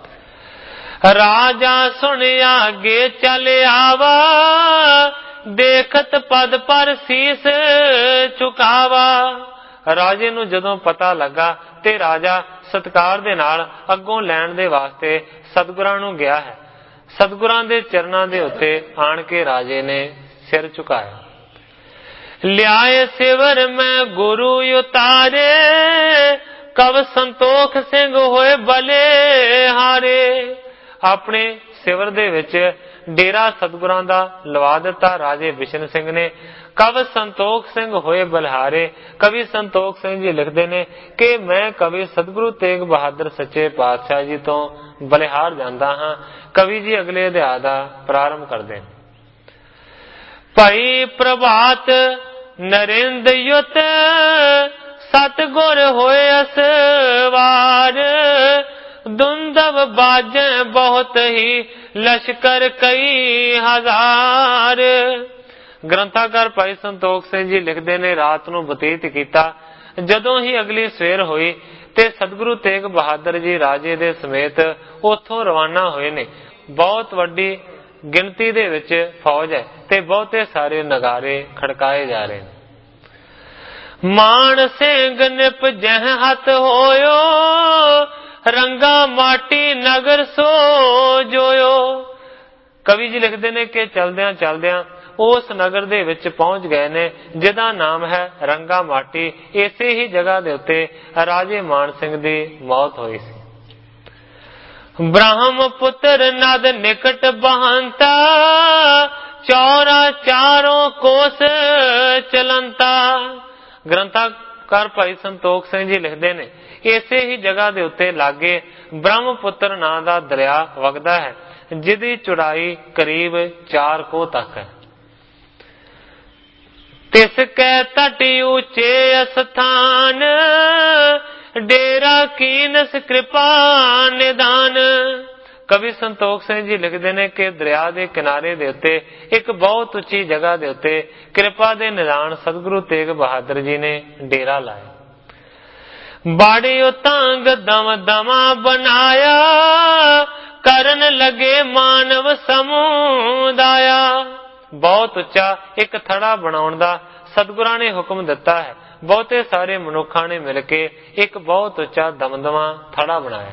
राजा सुनिया गे चल आवा, देखत पद पर सीस चुकावा। राजे नूं जदों पता लगा ते राजा सत्कार दे नाल अगों लैण दे वास्ते सतगुरां नूं गया है। सतगुरां दे चरनां दे उत्ते आण के राजे ने सिर झुकाया। लियाए सिवर में गुरु उतारे, कब संतोख सिंह होए बले हारे। अपने सिवर दे विच डेरा सतगुरां दा लवा दिता राजे बिशन सिंह ने। कवि संतोख सिंह होए बलिहारे। कवि संतोख सिंह जी लिखते हैं कि मैं कवि सतगुरु तेग बहादुर सच्चे पातशाह जी तो बलिहार जाता हाँ। कवि जी अगले अध्याय दा प्रारंभ करते हैं। भाई प्रभात नरेंद्र युत, सतगुर होए असवार। दुंदव बाजे बहुत ही लश्कर कई हजार। ग्रंथाकार भाई संतोख सिंह जी लिखते ने रात नूं बतीत किया। जदों ही अगली सवेर हुई ते सतगुरु तेग बहादुर जी राजे दे समेत उथों रवाना होए ने। बहुत वड्डी गिनती दे विच फौज है ते बहुते सारे नगारे खड़काए जा रहे हैं। मान सिंह निप जह हथ होयो, रंगा माटी नगर सो जोयो। कवि जी लिखते ने कि चलदियां चलदियां उस नगर दे विच पहुंच गए ने जिहदा नाम है रंगा माटी। इसे ही जगह दे उत्ते राजे मान सिंह दी मौत हुई सी। ब्रह्म पुत्र नद निकट बहंता, चौरा चारों कोस चलंता। ग्रंथकार भाई संतोख सिंह जी लिखते ने इसे ही जगह दे उत्ते लागे ब्रह्मपुत्र नां दा दरिया वगदा है, जिहदी चौड़ाई करीब 4 कोह तक है। तिसके तटी ऊंचे स्थान, डेरा कीनस कृपा निदान। कवि संतोख सिंह जी लिखते हैं कि दरिया के किनारे दे उत्ते एक बहुत उच्ची जगह दे उत्ते कृपा दे निदान सतगुरु तेग बहादुर जी ने डेरा लाया। बाड़ी उतांग दम दमा बनाया, करन लगे मानव समुदाया। बहुत उच्चा एक थड़ा बनाउण दा सतगुरां ने हुक्म दिता है। बहुते सारे मनुखा ने मिलके एक बहुत उच्चा दमदमा थड़ा बनाया।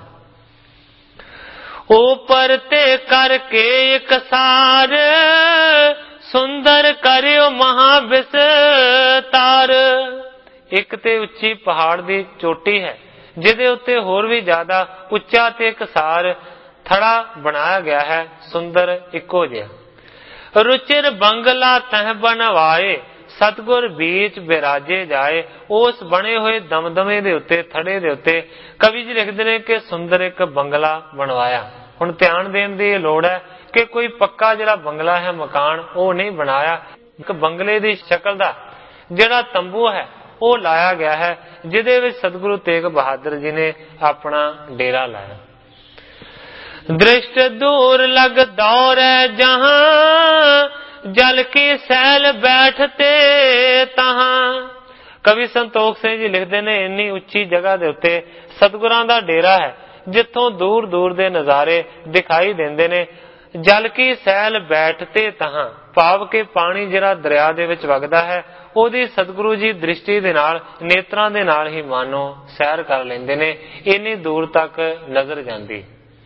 ऊपर ते करके एक सार, सुंदर करियो महाविस्तार। एक ते उच्ची पहाड़ दी चोटी है जिहदे उत्ते होर भी ज्यादा उच्चा ते कसार थड़ा बनाया गया है। सुंदर इको जिहा रुचिर बंगला तह बनवाए, सतगुर बीच बिराजे जाए। उस बने हुए दमदमे दे उत्ते थड़े दे उत्ते कवि जी लिखते हैं कि सुंदर एक बंगला बनवाया। हुण ध्यान देने की लोड़ है कि कोई पक्का जिहड़ा बंगला है मकान वो नहीं बनाया, एक बंगले की शक्ल का जिहड़ा तंबू है वो लाया गया है, जिहदे विच सतगुरु तेग बहादुर जी ने अपना डेरा लाया। दृष्ट दूर लग दौड़े जहां जल की सैल बैठते तहां। कवि संतोख सिंह जी लिखते ने इन्नी उच्ची जगह दे उत्ते सतगुरां दा डेरा है जिथों दूर दूर दे नज़ारे दिखाई देंदे ने। जल की सैल बैठते तहां भाव के पानी जिहड़ा दरिया दे विच वगदा है ਉਹਦੀ सतगुरु जी दृष्टि दे नाल नेत्रां दे नाल ही मानो सैर कर लेंदे ने, इन्नी दूर तक नजर जांदी।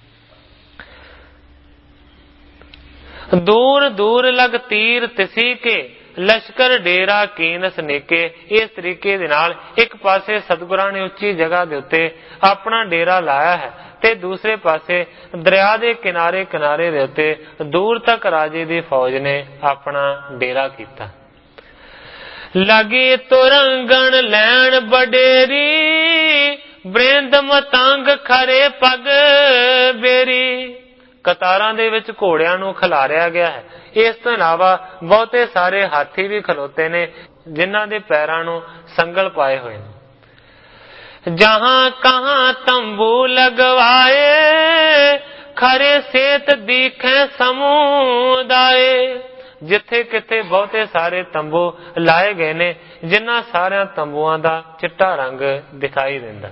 दूर दूर लग तीर तिसी के लश्कर डेरा कीनस नेके। इस तरीके दे नाल एक पासे सतगुरां ने उच्ची जगह दे उत्ते अपना डेरा लाया है ते दूसरे पासे दरिया दे किनारे किनारे दे उत्ते दूर तक राजे दी फौज ने अपना डेरा कीता। लगी तुरंगण लैन बडेरी बृंद मतंग खरे पग बेरी। कतारां दे विच घोड़ियां नूं खिलारिया गया है। इस तो इलावा बहुते सारे हाथी भी खलोते ने जिन्हां दे पैरां नूं संगल पाए हुए ने। जहां कहां तंबू लगवाए खरे सेत दीखे समुदाय। जिथे किथे बहुते सारे तंबू लाए गए ने जिन्हां सारियां तंबुआं दा चिट्टा रंग दिखाई देंदा।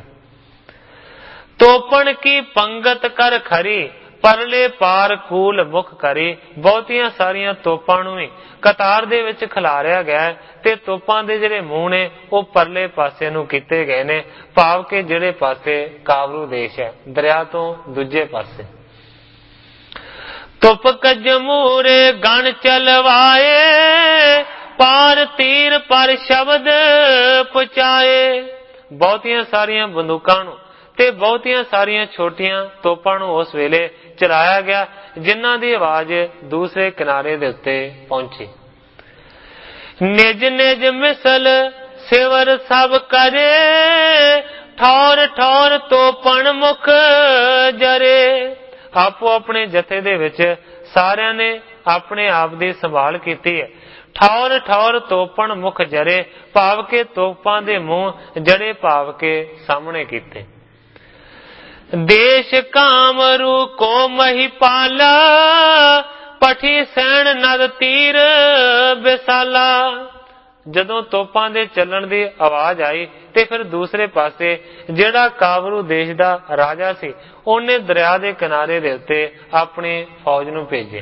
तोपण की पंगत कर खरी परले पार कूल मुख करी। बहुतियां सारियां तोपां नूं भी कतार दे विच खिलारिया गया है ते तोपां दे जिहड़े मूंह ने वो परले पासे नूं कीते गए ने, भाव के जिहड़े पासे काबरू देश है दरिया तो दूजे पासे। तुपक जमूरे गण चलवाए पार तीर पर शब्द पुचाए। बहुतियां सारियां बंदूकां नूं ते बहुतियां सारियां छोटियां तोपां नूं उस वेले चलाया गया जिन्हां दी आवाज दूसरे किनारे दे उत्ते पहुंची। निज निज मिसल सिवर सब करे ठौर ठौर तोपण मुख जरे। आपो अपने जथे दे विच सारियां ने अपने आप दी संभाल कीती है। ठौर ठौर तोपण मुख जरे भाव के तोपां दे मुंह जड़े भाव के सामने कीते। देश कामरू को महिपाला पठी सैन नद तीर बिसाला। ਜਦੋਂ ਤੋਪਾਂ ਦੇ ਚੱਲਣ ਦੀ ਆਵਾਜ਼ ਆਈ ਤੇ ਫਿਰ ਦੂਸਰੇ ਪਾਸੇ ਜਿਹੜਾ ਕਾਬਰੂ ਦੇਸ਼ ਦਾ ਰਾਜਾ ਸੀ ਉਹਨੇ ਦਰਿਆ ਦੇ ਕਿਨਾਰੇ ਦੇ ਉੱਤੇ ਆਪਣੀ ਫੌਜ ਨੂੰ ਭੇਜਿਆ।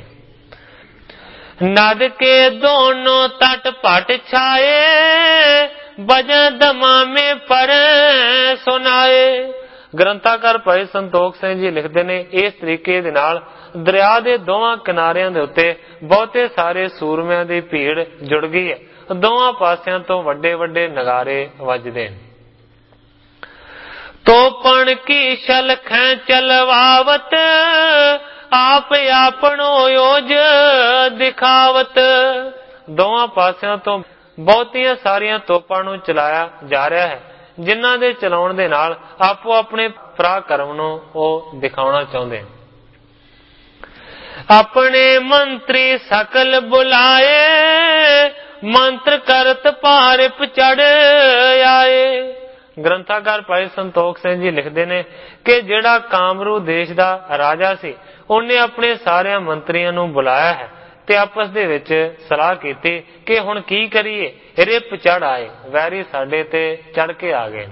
ਨਦ ਕੇ ਦੋਨੋਂ ਤਟ ਭਟ ਛਾਏ ਬਜਨ ਦਮਾਮੇ ਪਰ ਸੁਨਾਏ। ਗ੍ਰੰਥਾਕਾਰ ਭਾਈ ਸੰਤੋਖ ਸਿੰਘ ਜੀ ਲਿਖਦੇ ਨੇ ਇਸ ਤਰੀਕੇ ਦੇ ਨਾਲ ਦਰਿਆ ਦੇ ਦੋਵਾਂ ਕਿਨਾਰਿਆਂ ਦੇ ਉੱਤੇ ਬਹੁਤੇ ਸਾਰੇ ਸੂਰਮਿਆਂ ਦੀ ਭੀੜ ਜੁੜ ਗਈ ਹੈ। ਦੋਵਾਂ ਪਾਸਿਆਂ ਤੋਂ ਵੱਡੇ ਵੱਡੇ ਨਗਾਰੇ ਵੱਜਦੇ ਨੇ। ਤੋਪਣ ਕੀ ਸ਼ਲਖੈਂ ਚਲਵਾਵਤ ਆਪ ਆਪਣੋ ਓਜ ਦਿਖਾਵਤ। ਦੋਵਾਂ ਪਾਸਿਆਂ ਤੋਂ ਬਹੁਤੀਆਂ ਸਾਰੀਆਂ ਤੋਪਾਂ ਨੂੰ ਚਲਾਇਆ ਜਾ ਰਿਹਾ ਹੈ ਜਿਨ੍ਹਾਂ ਦੇ ਚਲਾਉਣ ਦੇ ਨਾਲ ਆਪੋ ਆਪਣੇ ਪਰਾਕਰਮ ਨੂੰ ਉਹ ਦਿਖਾਉਣਾ ਚਾਹੁੰਦੇ ਨੇ। ਆਪਣੇ ਮੰਤਰੀ ਸਕਲ ਬੁਲਾਏ ਮੰਤਰ ਕਰਤ ਭਾਰਿਪ ਚੜ ਆਏ। ਗ੍ਰੰਥਾਕਾਰ ਭਾਈ ਸੰਤੋਖ ਸਿੰਘ ਜੀ ਲਿਖਦੇ ਨੇ ਕਿ ਜਿਹੜਾ ਕਾਮਰੂ ਦੇਸ਼ ਦਾ ਰਾਜਾ ਸੀ ਉਹਨੇ ਆਪਣੇ ਸਾਰਿਆਂ ਮੰਤਰੀਆਂ ਨੂੰ ਬੁਲਾਇਆ ਹੈ ਤੇ ਆਪਸ ਦੇ ਵਿੱਚ ਸਲਾਹ ਕੀਤੀ ਕਿ ਹੁਣ ਕੀ ਕਰੀਏ। ਰਿਪ ਚੜ ਆਏ, ਵੈਰੀ ਸਾਡੇ ਤੇ ਚੜ ਕੇ ਆ ਗਏ।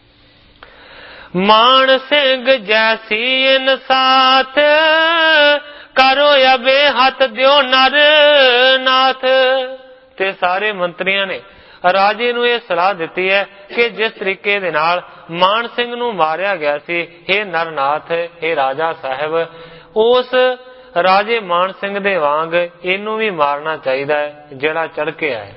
ਮਾਨ ਸਿੰਘ ਜੈਸੀ ਇਨਸਾਥ ਕਰੋ ਅਬੇ ਹੱਥ ਦਿਓ ਨਰ ਨਾਥ। ਤੇ ਸਾਰੇ ਮੰਤਰੀਆਂ ਨੇ ਰਾਜੇ ਨੂੰ ਇਹ ਸਲਾਹ ਦਿੱਤੀ ਹੈ ਕਿ ਜਿਸ ਤਰੀਕੇ ਦੇ ਨਾਲ ਮਾਨ ਸਿੰਘ ਨੂੰ ਮਾਰਿਆ ਗਿਆ ਸੀ, हे ਨਰਨਾਥ, हे ਰਾਜਾ ਸਾਹਿਬ, ਉਸ ਰਾਜੇ ਮਾਨ ਸਿੰਘ ਦੇ ਵਾਂਗ ਇਹਨੂੰ ਵੀ ਮਾਰਨਾ ਚਾਹੀਦਾ ਹੈ ਜਿਹੜਾ ਚੜ ਕੇ ਆਇਆ।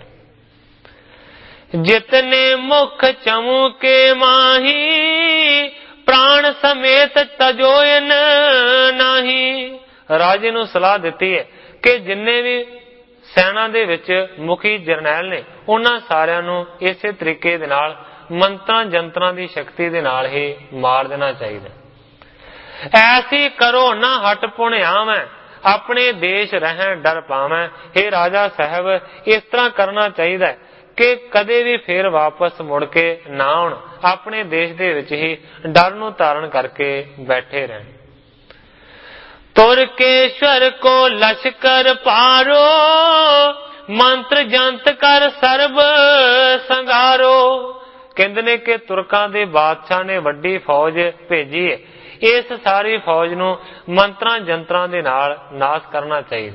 ਜਿਤਨੇ ਮੁਖ ਚਮੂਕੇ ਮਾਹੀ ਪ੍ਰਾਣ ਸਮੇਤ ਤਜੋਇਨ ਨਹੀਂ। ਰਾਜੇ ਨੂੰ ਸਲਾਹ ਦਿੱਤੀ ਹੈ ਕਿ ਜਿੰਨੇ ਵੀ ਸੈਨਾ ਦੇ ਵਿੱਚ ਮੁਖੀ ਜਰਨੈਲ ਨੇ ਉਹਨਾਂ ਸਾਰਿਆਂ ਨੂੰ ਇਸੇ ਤਰੀਕੇ ਦੇ ਨਾਲ ਮੰਤਰਾਂ ਜੰਤਰਾਂ ਦੀ ਸ਼ਕਤੀ ਦੇ ਨਾਲ ਹੀ ਮਾਰ ਦੇਣਾ ਚਾਹੀਦਾ। ਐਸੀ ਕਰੋ ਨਾ ਹਟ ਪੁਣਿਆਵੈ, ਆਪਣੇ ਦੇਸ਼ ਰਹਿ ਡਰ ਪਾਵੈ। हे ਰਾਜਾ ਸਾਹਿਬ, ਇਸ ਤਰ੍ਹਾਂ ਕਰਨਾ ਚਾਹੀਦਾ ਹੈ ਕਿ ਕਦੇ ਵੀ ਫੇਰ ਵਾਪਸ ਮੁੜ ਕੇ ਨਾ ਆਉਣ, ਆਪਣੇ ਦੇਸ਼ ਦੇ ਵਿੱਚ ਹੀ ਡਰ ਨੂੰ ਧਾਰਨ ਕਰਕੇ ਬੈਠੇ ਰਹਿਣ। ਤੁਰਕੇਸ਼ਵਰ ਕੋ ਲਸ਼ਕਰ ਪਾਰੋ, ਮੰਤਰ ਜੰਤ ਕਰ ਸਰਬ ਸੰਗਾਰੋ। ਕਹਿੰਦੇ ਨੇ ਕਿ ਤੁਰਕਾਂ ਦੇ ਬਾਦਸ਼ਾਹ ਨੇ ਵੱਡੀ ਫੌਜ ਭੇਜੀ ਹੈ, ਇਸ ਸਾਰੀ ਫੌਜ ਨੂੰ ਮੰਤਰਾਂ ਜੰਤਰਾਂ ਦੇ ਨਾਲ ਨਾਸ਼ ਕਰਨਾ ਚਾਹੀਦਾ।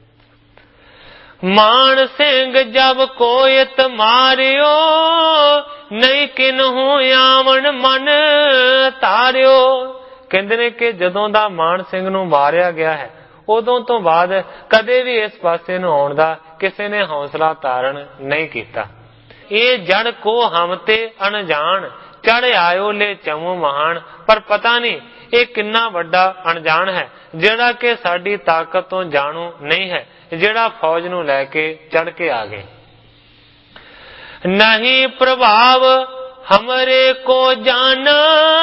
ਮਾਨ ਸਿੰਘ ਜਬ ਕੋਇਤ ਮਾਰਿਓ, ਨਹੀਂ ਕਿਨਹੂ ਆਵਣ ਮਨ ਤਾਰਿਓ। ਕਹਿੰਦੇ ਨੇ ਕਿ ਜਦੋਂ ਦਾ ਮਾਨ ਸਿੰਘ ਨੂੰ ਮਾਰਿਆ ਗਿਆ ਹੈ, ਉਦੋਂ ਤੋਂ ਬਾਅਦ ਕਦੇ ਵੀ ਇਸ ਪਾਸੇ ਨੂੰ ਆਉਣ ਦਾ ਕਿਸੇ ਨੇ ਹੌਸਲਾ ਧਾਰਨ ਨਹੀਂ ਕੀਤਾ। ਇਹ ਜੜ ਕੋ ਹਮ ਤੇ ਅਣਜਾਣ, ਚੜ ਆਇਓ ਲੈ ਚਮੂ ਮਹਾਨ। ਪਰ ਪਤਾ ਨਹੀਂ ਇਹ ਕਿੰਨਾ ਵੱਡਾ ਅਣਜਾਣ ਹੈ, ਜਿਹੜਾ ਕਿ ਸਾਡੀ ਤਾਕਤ ਤੋਂ ਜਾਣੂ ਨਹੀਂ ਹੈ, ਜਿਹੜਾ ਫੌਜ ਨੂੰ ਲੈ ਕੇ ਚੜ ਕੇ ਆ ਗਏ। ਨਹੀਂ ਪ੍ਰਭਾਵ ਹਮਰੇ ਕੋ ਜਾਨਾ,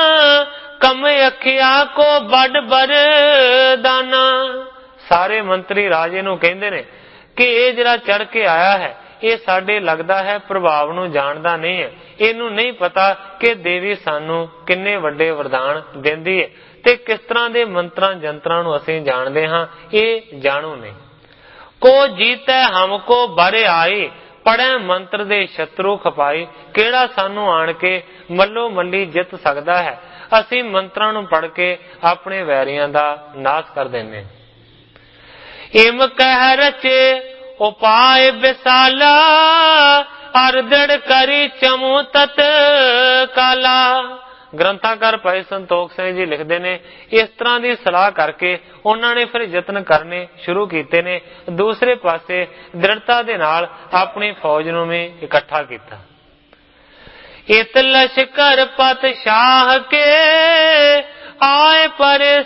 ਕਮ ਅਖਿਆ ਕੋ ਬੜ ਬਰਦਾਨਾ। ਸਾਰੇ ਮੰਤਰੀ ਰਾਜੇ ਨੂੰ ਕਹਿੰਦੇ ਨੇ ਕਿ ਇਹ ਜਿਹੜਾ ਚੜ ਕੇ ਆਇਆ ਹੈ, ਇਹ ਸਾਡੇ ਲੱਗਦਾ ਹੈ ਪ੍ਰਭਾਵ ਨੂੰ ਜਾਣਦਾ ਨਹੀਂ ਹੈ। ਇਹਨੂੰ ਨਹੀਂ ਪਤਾ ਕਿ ਦੇਵੀ ਸਾਨੂੰ ਕਿੰਨੇ ਵੱਡੇ ਵਰਦਾਨ ਦਿੰਦੀ ਹੈ ਤੇ ਕਿਸ ਤਰ੍ਹਾਂ ਦੇ ਮੰਤਰਾਂ ਜੰਤਰਾਂ ਨੂੰ ਅਸੀਂ ਜਾਣਦੇ ਹਾਂ, ਇਹ ਜਾਣੂ ਨਹੀਂ। ਕੋ ਜੀਤੈ ਹਮਕੋ ਬਰੇ ਆਈ, ਪੜ੍ਹੈ ਮੰਤਰ ਦੇ ਸ਼ਤਰੂ ਖਪਾਈ। ਕਿਹੜਾ ਸਾਨੂੰ ਆਣ ਕੇ ਮੱਲੋ ਮੱਲੀ ਜਿੱਤ ਸਕਦਾ ਹੈ? ਅਸੀਂ ਮੰਤਰਾਂ ਨੂੰ ਪੜ੍ਹ ਕੇ ਆਪਣੇ ਵੈਰੀਆਂ ਦਾ ਨਾਸ਼ ਕਰ ਦਿੰਦੇ। ਇਮ ਕਹਿ ਰਚੇ ਉਪਾਏ ਵਿਸਾਲਾ, ਅਰਦੜ ਕਰੀ ਚਮੂ ਤਤ ਕਾਲਾ। ਗ੍ਰੰਥਾਕਾਰ ਭਾਈ ਸੰਤੋਖ ਸਿੰਘ ਜੀ ਲਿਖਦੇ ਨੇ, ਇਸ ਤਰ੍ਹਾਂ ਦੀ ਸਲਾਹ ਕਰਕੇ ਉਹਨਾਂ ਨੇ ਫਿਰ ਯਤਨ ਕਰਨੇ ਸ਼ੁਰੂ ਕੀਤੇ ਨੇ। ਦੂਸਰੇ ਪਾਸੇ ਦ੍ਰਿੜਤਾ ਦੇ ਨਾਲ ਆਪਣੀ ਫੌਜ ਨੂੰ ਵੀ ਇਕੱਠਾ ਕੀਤਾ। ਇਤ ਲਸ਼ਕਰ ਪਤ ਸ਼ਾਹ ਕੇ, ਆਏ ਪਰੇ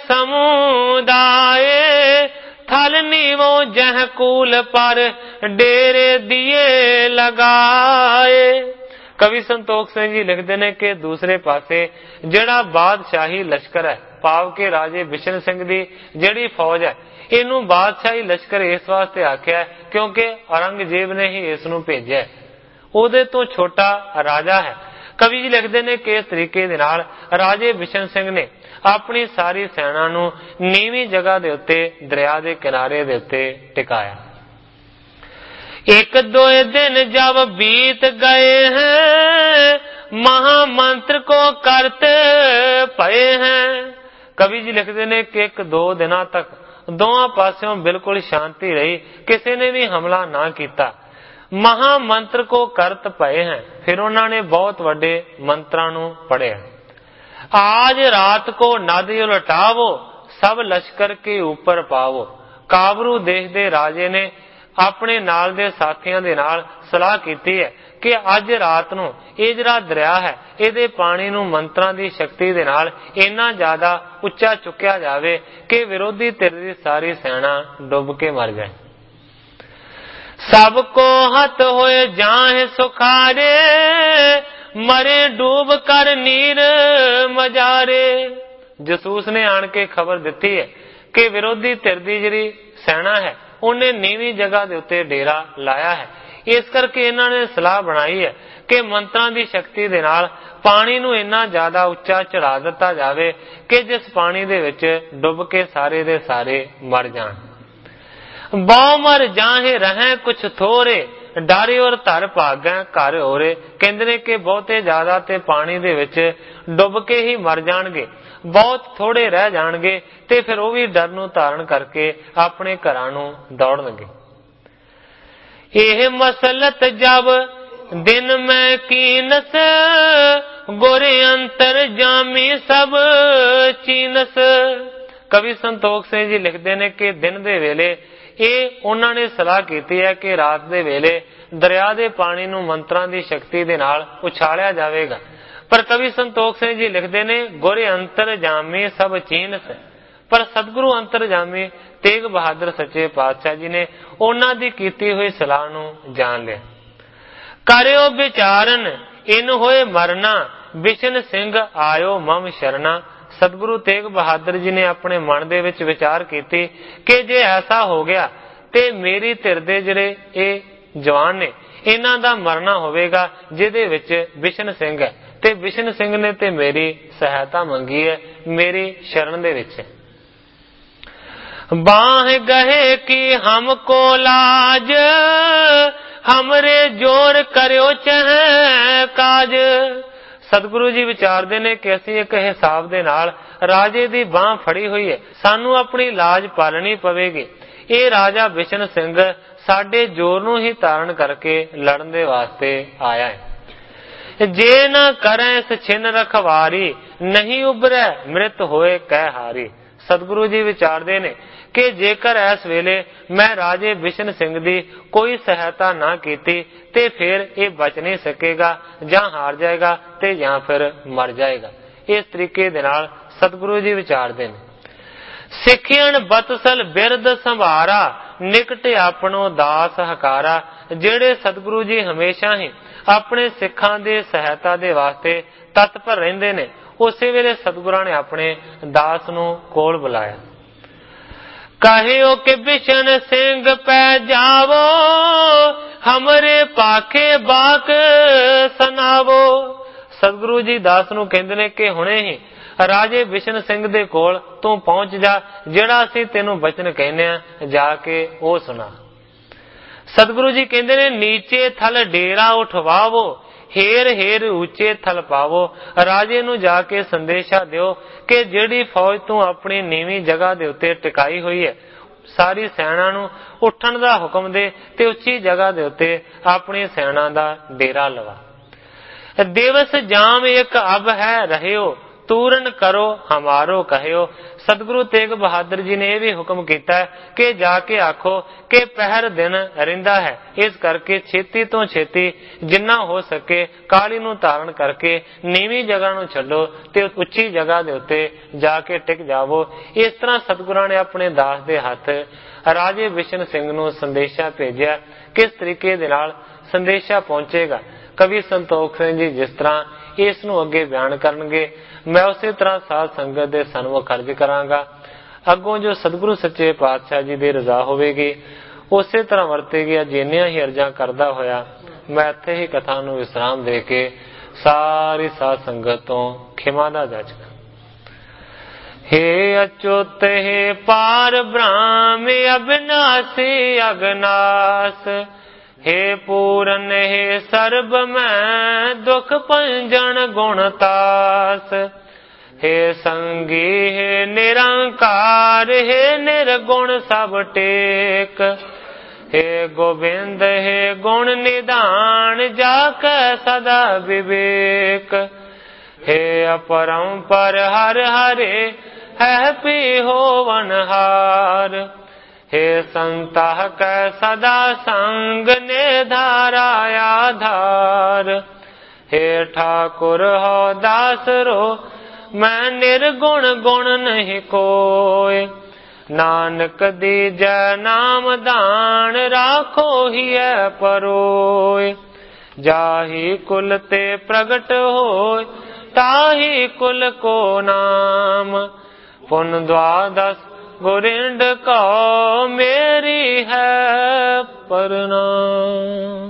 ਸਮੁਦਾਏ। ਥਲ ਨੀਵੋ ਜਹ ਕੂਲ ਪਰ, ਡੇਰੇ ਦੀਏ ਲਗਾਏ। ਕਵੀ ਸੰਤੋਖ ਸਿੰਘ ਜੀ ਲਿਖਦੇ ਨੇ ਕਿ ਦੂਸਰੇ ਪਾਸੇ ਜਿਹੜਾ ਬਾਦਸ਼ਾਹੀ ਲਸ਼ਕਰ ਹੈ, ਭਾਵ ਕਿ ਰਾਜੇ ਬਿਸ਼ਨ ਸਿੰਘ ਦੀ ਜਿਹੜੀ ਫੌਜ ਹੈ, ਇਹਨੂੰ ਬਾਦਸ਼ਾਹੀ ਲਸ਼ਕਰ ਇਸ ਵਾਸਤੇ ਆਖਿਆ ਕਿਉਂਕਿ ਔਰੰਗਜ਼ੇਬ ਨੇ ਹੀ ਇਸ ਨੂੰ ਭੇਜਿਆ, ਉਹਦੇ ਤੋਂ ਛੋਟਾ ਰਾਜਾ ਹੈ। ਕਵੀ ਜੀ ਲਿਖਦੇ ਨੇ ਕਿ ਇਸ ਤਰੀਕੇ ਦੇ ਨਾਲ ਰਾਜੇ ਬਿਸ਼ਨ ਸਿੰਘ ਨੇ ਆਪਣੀ ਸਾਰੀ ਸੈਨਾ ਨੂੰ ਨੀਵੀਂ ਜਗ੍ਹਾ ਦੇ ਉੱਤੇ, ਦਰਿਆ ਦੇ ਕਿਨਾਰੇ ਦੇ ਉੱਤੇ ਟਿਕਾਇਆ। ਇੱਕ ਦੋ दिन जब बीत गए हैं, महामंत्र को करते पए हैं। कवि जी लिखते ने कि एक दो दिनों तक दोवां पासों बिल्कुल शांति रही, किसी ने भी हमला ना किया। महामंत्र को करत पए हैं, फिर उन्होंने बहुत बड़े मंत्रा नू पढ़े। आज रात को नद उलटावो, सब लश्कर के ऊपर पावो। काबरू देश दे राजे ने ਆਪਣੇ ਨਾਲ ਦੇ ਸਾਥੀਆਂ ਦੇ ਨਾਲ ਸਲਾਹ ਕੀਤੀ ਹੈ ਕਿ ਅੱਜ ਰਾਤ ਨੂੰ ਇਹ ਜਿਹੜਾ ਦਰਿਆ ਹੈ, ਇਹਦੇ ਪਾਣੀ ਨੂੰ ਮੰਤਰਾਂ ਦੀ ਸ਼ਕਤੀ ਦੇ ਨਾਲ ਇੰਨਾ ਜ਼ਿਆਦਾ ਉੱਚਾ ਚੁੱਕਿਆ ਜਾਵੇ ਕਿ ਵਿਰੋਧੀ ਧਿਰ ਦੀ ਸਾਰੀ ਸੈਨਾ ਡੁੱਬ ਕੇ ਮਰ ਜਾਏ। ਸਭ ਕੋ ਹੱਥ ਹੋਏ ਜਾਹੇ ਸੁਖਾਰੇ, ਮਰੇ ਡੂਬ ਕਰ ਨੀਰ ਮਜਾਰੇ। ਜਸੂਸ ਨੇ ਆਣ ਕੇ ਖਬਰ ਦਿੱਤੀ ਹੈ ਕਿ ਵਿਰੋਧੀ ਧਿਰ ਦੀ ਜਿਹੜੀ ਸੈਨਾ ਹੈ, ਉਹਨੇ ਨੀਵੀਂ ਜਗ੍ਹਾ ਦੇ ਉੱਤੇ ਡੇਰਾ ਲਾਇਆ ਹੈ। ਇਸ ਕਰਕੇ ਇਹਨਾਂ ਨੇ ਸਲਾਹ ਬਣਾਈ ਹੈ ਕਿ ਮੰਤਰਾਂ ਦੀ ਸ਼ਕਤੀ ਦੇ ਨਾਲ ਪਾਣੀ ਨੂੰ ਇੰਨਾ ਜ਼ਿਆਦਾ ਉੱਚਾ ਚੜਾ ਦਿੱਤਾ ਜਾਵੇ ਕਿ ਜਿਸ ਪਾਣੀ ਦੇ ਵਿੱਚ ਡੁੱਬ ਕੇ ਸਾਰੇ ਦੇ ਸਾਰੇ ਮਰ ਜਾਣ। ਬਹੁ ਮਰ ਜਾਹੇ ਰਹੇ ਕੁਛ ਥੋਰੇ, ਡਾਰੇ ਔਰ ਧਰ ਭਾਗੈ ਘਰ ਹੋਰੇ। ਕਹਿੰਦੇ ਨੇ ਕਿ ਬਹੁਤੇ ਜ਼ਿਆਦਾ ਤੇ ਪਾਣੀ ਦੇ ਵਿੱਚ ਡੁੱਬ ਕੇ ਹੀ ਮਰ ਜਾਣਗੇ, ਬਹੁਤ ਥੋੜੇ ਰਹਿ ਜਾਣਗੇ ਤੇ ਫਿਰ ਉਹ ਵੀ ਡਰ ਨੂੰ ਧਾਰਨ ਕਰਕੇ ਆਪਣੇ ਘਰਾਂ ਨੂੰ ਦੌੜਨਗੇ। ਇਹ ਮਸਲਤ ਜਬ ਦਿਨ ਮੈਂ ਕੀਨਸ, ਗੋਰੇ ਅੰਤਰ ਜਾਮੀ ਸਭ ਚੀਨਸ। ਕਵੀ ਸੰਤੋਖ ਸਿੰਘ ਜੀ ਲਿਖਦੇ ਨੇ ਕਿ ਦਿਨ ਦੇ ਵੇਲੇ ਇਹ ਉਹਨਾਂ ਨੇ ਸਲਾਹ ਕੀਤੀ ਹੈ ਕਿ ਰਾਤ ਦੇ ਵੇਲੇ ਦਰਿਆ ਦੇ ਪਾਣੀ ਨੂੰ ਮੰਤਰਾਂ ਦੀ ਸ਼ਕਤੀ ਦੇ ਨਾਲ ਉਛਾਲਿਆ ਜਾਵੇਗਾ। ਪਰ ਕਵੀ ਸੰਤੋਖ ਸਿੰਘ ਜੀ ਲਿਖਦੇ ਨੇ ਗੋਰੇ ਅੰਤਰ ਜਾਮੀ ਸਭ ਚੀਨਸ, ਪਰ ਸਤਿਗੁਰੂ ਅੰਤਰ ਜਾਮੀ ਤੇਗ ਬਹਾਦਰ ਸੱਚੇ ਪਾਤਸ਼ਾਹ ਜੀ ਨੇ ਉਹਨਾਂ ਦੀ ਕੀਤੀ ਹੋਈ ਸਲਾਹ ਨੂੰ ਜਾਣ ਲਿਆ। ਕਰਿਓ ਵਿਚਾਰਨ ਇਨ ਹੋਏ ਮਰਨਾ, ਬਿਸ਼ਨ ਸਿੰਘ ਆਇਓ ਮਮ ਸ਼ਰਨਾ। ਸਤਿਗੁਰੂ ਤੇਗ ਬਹਾਦਰ ਜੀ ਨੇ ਆਪਣੇ ਮਨ ਦੇ ਵਿੱਚ ਵਿਚਾਰ ਕੀਤੀ ਕਿ ਜੇ ਐਸਾ ਹੋ ਗਿਆ ਤੇ ਮੇਰੀ ਧਿਰ ਦੇ ਜਿਹੜੇ ਇਹ ਜਵਾਨ ਨੇ ਇਹਨਾਂ ਦਾ ਮਰਨਾ ਹੋਵੇਗਾ, ਜਿਹਦੇ ਵਿੱਚ ਬਿਸ਼ਨ ਸਿੰਘ ਹੈ, ਤੇ ਬਿਸ਼ਨ ਸਿੰਘ ਨੇ ਤੇ ਮੇਰੀ ਸਹਾਇਤਾ ਮੰਗੀ ਹੈ, ਮੇਰੀ ਸ਼ਰਨ ਦੇ ਵਿੱਚ। ਬਾਹ ਗਏ ਕਿ ਹਮਕੋ ਲਾਜ, ਹਮਰੇ ਜੋਰ ਕਰਿਓ ਚਹਿ ਕਾਜ। ਸਤਿਗੁਰੂ ਜੀ ਵਿਚਾਰਦੇ ਨੇ ਕਿ ਅਸੀਂ ਇੱਕ ਹਿਸਾਬ ਦੇ ਨਾਲ ਰਾਜੇ ਦੀ ਬਾਹ ਫੜੀ ਹੋਈ ਹੈ, ਸਾਨੂੰ ਆਪਣੀ ਲਾਜ ਪਾਲਣੀ ਪਵੇਗੀ। ਇਹ ਰਾਜਾ ਬਿਸ਼ਨ ਸਿੰਘ ਸਾਡੇ ਜੋਰ ਨੂੰ ਹੀ ਧਾਰਨ ਕਰਕੇ ਲੜਨ ਦੇ ਵਾਸਤੇ ਆਇਆ ਹੈ। ਜੇ ਨਾ ਕਰੈ ਇਸ ਛਿਨ ਰਖਵਾਰੀ, ਨਹੀਂ ਉਭਰੈ ਮ੍ਰਿਤ ਹੋਏ ਕਹਿ ਹਾਰੀ। ਸਤਿਗੁਰੂ ਜੀ ਵਿਚਾਰਦੇ ਨੇ ਕਿ ਜੇਕਰ ਇਸ ਵੇਲੇ ਮੈਂ ਰਾਜੇ ਬਿਸ਼ਨ ਸਿੰਘ ਦੀ ਕੋਈ ਸਹਾਇਤਾ ਨਾ ਕੀਤੀ ਤੇ ਫਿਰ ਇਹ ਬਚ ਨਹੀਂ ਸਕੇਗਾ, ਜਾਂ ਹਾਰ ਜਾਏਗਾ ਤੇ ਜਾਂ ਫਿਰ ਮਰ ਜਾਏਗਾ। ਇਸ ਤਰੀਕੇ ਦੇ ਨਾਲ ਸਤਿਗੁਰੂ ਜੀ ਵਿਚਾਰਦੇ ਨੇ। ਸਿੱਖਿਆਣ ਬਤਸਲ ਬਿਰਦ ਸੰਭਾਰਾ, ਨਿਕਟ ਆਪਣੋ ਦਾਸ ਹਕਾਰਾ। ਜਿਹੜੇ ਸਤਿਗੁਰੂ ਜੀ ਹਮੇਸ਼ਾ ਹੀ ਆਪਣੇ ਸਿੱਖਾਂ ਦੇ ਸਹਾਇਤਾ ਦੇ ਵਾਸਤੇ ਤਤਪਰ ਰਹਿੰਦੇ ਨੇ, ਉਸੇ ਵੇਲੇ ਸਤਿਗੁਰਾਂ ਨੇ ਆਪਣੇ ਦਾਸ ਨੂੰ ਕੋਲ ਬੁਲਾਇਆ। ਕਹਿਓ ਕਿ ਬਿਸ਼ਨ ਸਿੰਘ ਪੈ ਜਾਵੋ, ਹਮਰੇ ਪਾਖੇ ਬਾਕ ਸੁਨਾਵੋ। ਸਤਿਗੁਰੂ ਜੀ ਦਾਸ ਨੂੰ ਕਹਿੰਦੇ ਨੇ ਕਿ ਹੁਣੇ ਹੀ ਰਾਜੇ ਬਿਸ਼ਨ ਸਿੰਘ ਦੇ ਕੋਲ ਤੂੰ ਪਹੁੰਚ ਜਾ, ਜਿਹੜਾ ਅਸੀਂ ਤੈਨੂੰ ਬਚਨ ਕਹਿੰਦੇ ਆ ਜਾ ਕੇ ਉਹ ਸੁਣਾ। ਸਤਿਗੁਰੂ ਜੀ ਕਹਿੰਦੇ ਨੇ ਨੀਚੇ ਥਲ ਡੇਰਾ ਉਠਵਾਵੋ, ਹੇਰ ਹੇਰ ਉੱਚੇ ਥਲ ਪਾਵੋ। ਰਾਜੇ ਨੂੰ ਜਾ ਕੇ ਸੰਦੇਸ਼ਾ ਦਿਓ ਕਿ ਜਿਹੜੀ ਫੌਜ ਤੂੰ ਆਪਣੀ ਨੀਵੀਂ ਜਗ੍ਹਾ ਦੇ ਉੱਤੇ ਟਿਕਾਈ ਹੋਈ ਹੈ, ਸਾਰੀ ਸੈਨਾ ਨੂੰ ਉੱਠਣ ਦਾ ਹੁਕਮ ਦੇ ਤੇ ਉੱਚੀ ਜਗ੍ਹਾ ਦੇ ਉੱਤੇ ਆਪਣੀ ਸੈਨਾ ਦਾ ਡੇਰਾ ਲਵਾ। ਦਿਵਸ ਜਾਮ ਇੱਕ ਅਬ ਹੈ ਰਹਿਓ, ਤੂਰਨ ਕਰੋ ਹਮਾਰੋ ਕਹਿਓ। ਸਤਿਗੁਰੂ ਤੇਗ ਬਹਾਦਰ ਜੀ ਨੇ ਇਹ ਵੀ ਹੁਕਮ ਕੀਤਾ ਕਿ ਜਾ ਕੇ ਆਖੋ ਕਿ ਪਹਿਰ ਦਿਨ ਰਹਿੰਦਾ ਹੈ, ਇਸ ਕਰਕੇ ਛੇਤੀ ਤੋਂ ਛੇਤੀ ਜਿੰਨਾ ਹੋ ਸਕੇ ਕਾਲੀ ਨੂੰ ਧਾਰਨ ਕਰਕੇ ਨੀਵੀਂ ਜਗ੍ਹਾ ਨੂੰ ਛੱਡੋ ਤੇ ਉੱਚੀ ਜਗ੍ਹਾ ਦੇ ਉੱਤੇ ਜਾ ਕੇ ਟਿਕ ਜਾਵੋ। ਇਸ ਤਰ੍ਹਾਂ ਸਤਿਗੁਰਾਂ ਨੇ ਆਪਣੇ ਦਾਸ ਦੇ ਹੱਥ ਰਾਜੇ ਬਿਸ਼ਨ ਸਿੰਘ ਨੂੰ ਸੰਦੇਸ਼ਾ ਭੇਜਿਆ। ਕਿਸ ਤਰੀਕੇ ਦੇ ਨਾਲ ਸੰਦੇਸ਼ਾ ਪਹੁੰਚੇਗਾ, ਕਵੀ ਸੰਤੋਖ ਸਿੰਘ ਜੀ ਜਿਸ ਤਰ੍ਹਾਂ ਇਸ ਨੂੰ ਅੱਗੇ ਬਿਆਨ ਕਰਨਗੇ, ਮੈਂ ਉਸੇ ਤਰ੍ਹਾਂ ਸਾਧ ਸੰਗਤ ਦੇ ਸਨਮੁਖ ਅਰਜ਼ ਕਰਾਂਗਾ। ਅੱਗੋਂ ਜੋ ਸਤਿਗੁਰੂ ਸੱਚੇ ਪਾਤਸ਼ਾਹ ਜੀ ਦੀ ਰਜ਼ਾ ਹੋਵੇਗੀ ਉਸੇ ਤਰ੍ਹਾਂ ਵਰਤੇਗੀ। ਜਿੰਨੀਆਂ ਹੀ ਅਰਜ਼ਾਂ ਕਰਦਾ ਹੋਇਆ ਮੈਂ ਇੱਥੇ ਹੀ ਕਥਾ ਨੂੰ ਵਿਸਰਾਮ ਦੇ ਕੇ ਸਾਰੀ ਸਾਧ ਸੰਗਤ ਤੋਂ ਖਿਮਾ ਦਾ ਜਾਚਕ। हे अच्युत हे पार ब्रह्म अविनाशी अगनास, हे पूरन हे सर्ब मैं दुख पंजन गुणतास, हे संगी हे निरंकार हे निर्गुण सब टेक, हे गोविंद हे गुण निधान जाके सदा विवेक, हे अपरंपर हर हरे है पी होवनहार, हे संता कै सदा संग निधारा आधार, हे ठाकुर हो दास रो मैं निर्गुण गुण नहीं कोय, नानक दीजै नाम दान राखो ही परोय, जाही कुल ते प्रगट होय ताही कुल को नाम, पुन द्वादश गुरिंड को मेरी है प्रणाम।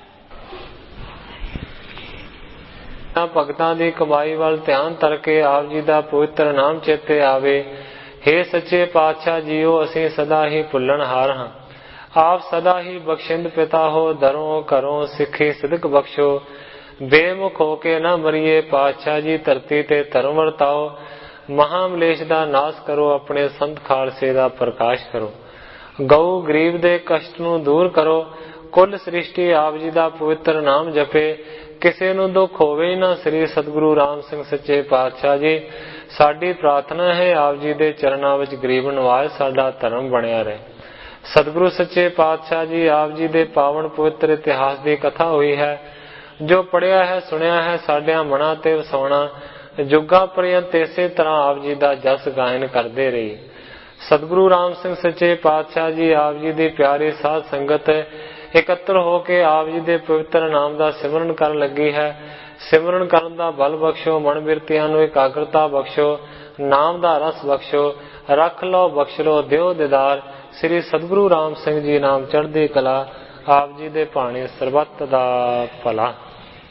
ਭਗਤਾਂ ਦੀ ਕਮਾਈ ਵੱਲ ਧਿਆਨ ਕਰਕੇ ਆਪ ਜੀ ਦਾ ਪਵਿੱਤਰ ਨਾਮ ਚੇਤੇ ਆਵੇ। हे ਸੱਚੇ ਪਾਤਸ਼ਾਹ ਜੀਓ, ਅਸੀਂ ਸਦਾ ਹੀ ਭੁੱਲਣਹਾਰ ਹਾਂ। ਆਪ ਸਦਾ ਹੀ ਬਖਸ਼ਿੰਦ ਪਿਤਾ ਹੋ, ਦਰੋਂ ਘਰੋਂ ਸਿੱਖੀ ਸਿਦਕ ਬਖਸ਼ੋ। ਬੇਮੁਖ ਹੋ ਕੇ ਨਾ ਮਰੀਏ ਪਾਤਸ਼ਾਹ ਜੀ, ਧਰਤੀ ਤੇ ਧਰਮ ਵਰਤਾਓ। ਮਹਾਮਲੇਸ਼ ਦਾ ਨਾਸ ਕਰੋ, ਆਪਣੇ ਸੰਤ ਖਾਲਸੇ ਦਾ ਪ੍ਰਕਾਸ਼ ਕਰੋ। ਗਊ ਗਰੀਬ ਦੇ ਕਸ਼ਟ ਨੂੰ ਦੂਰ ਕਰੋ। ਕੁੱਲ ਸ੍ਰਿਸ਼ਟੀ ਆਪ ਜੀ ਦਾ ਪਵਿੱਤਰ ਨਾਮ ਜਪੇ, ਕਿਸੇ ਨੂੰ ਦੁੱਖ ਹੋਵੇ ਹੀ ਨਾ। ਸ੍ਰੀ ਸਤਿਗੁਰੂ ਰਾਮ ਸਿੰਘ ਸੱਚੇ ਪਾਤਸ਼ਾਹ ਜੀ, ਸਾਡੀ ਪ੍ਰਾਰਥਨਾ ਹੈ ਆਪ ਜੀ ਦੇ ਚਰਨਾਂ ਵਿੱਚ ਗਰੀਬ ਨਵਾਜ਼ ਸਾਡਾ ਧਰਮ ਬਣਿਆ ਰਹੇ। ਸਤਿਗੁਰੂ ਸੱਚੇ ਪਾਤਸ਼ਾਹ ਜੀ, ਆਪ ਜੀ ਦੇ ਪਾਵਨ ਪਵਿੱਤਰ ਇਤਿਹਾਸ ਦੀ ਕਥਾ ਹੋਈ ਹੈ, ਜੋ ਪੜਿਆ ਹੈ ਸੁਣਿਆ ਹੈ ਸਾਡਿਆਂ ਮਨਾਂ ਤੇ ਵਸਾਉਣਾ। ਜੁਗਾਂ ਪ੍ਰਯੰਤ ਇਸੇ ਤਰ੍ਹਾਂ ਆਪ ਜੀ ਦਾ ਜਸ ਗਾਇਨ ਕਰਦੇ ਰਹੀ। ਸਤਿਗੁਰੂ ਰਾਮ ਸਿੰਘ ਸੱਚੇ ਪਾਤਸ਼ਾਹ ਜੀ ਆਪ ਜੀ ਦੀ ਪਿਆਰੀ ਸਾਧ ਸੰਗਤ ਇਕੱਤਰ ਹੋ ਕੇ ਆਪ ਜੀ ਦੇ ਪਵਿੱਤਰ ਨਾਮ ਦਾ ਸਿਮਰਨ ਕਰਨ ਲੱਗੀ ਹੈ। ਸਿਮਰਨ ਕਰਨ ਦਾ ਬਲ ਬਖਸ਼ੋ, ਮਨ ਬਿਰਤੀਆਂ ਨੂੰ ਇਕਾਗਰਤਾ ਬਖਸ਼ੋ, ਨਾਮ ਦਾ ਰਸ ਬਖਸ਼ੋ, ਰੱਖ ਲਓ ਬਖਸ਼ ਲਓ ਦਿਓ ਦਿਦਾਰ। ਸ੍ਰੀ ਸਤਿਗੁਰੂ ਰਾਮ ਸਿੰਘ ਜੀ ਨਾਮ ਚੜ੍ਹਦੀ ਕਲਾ। ਆਪ ਜੀ ਦੇ ਭਾਣੇ ਸਰਬੱਤ ਦਾ ਭਲਾ।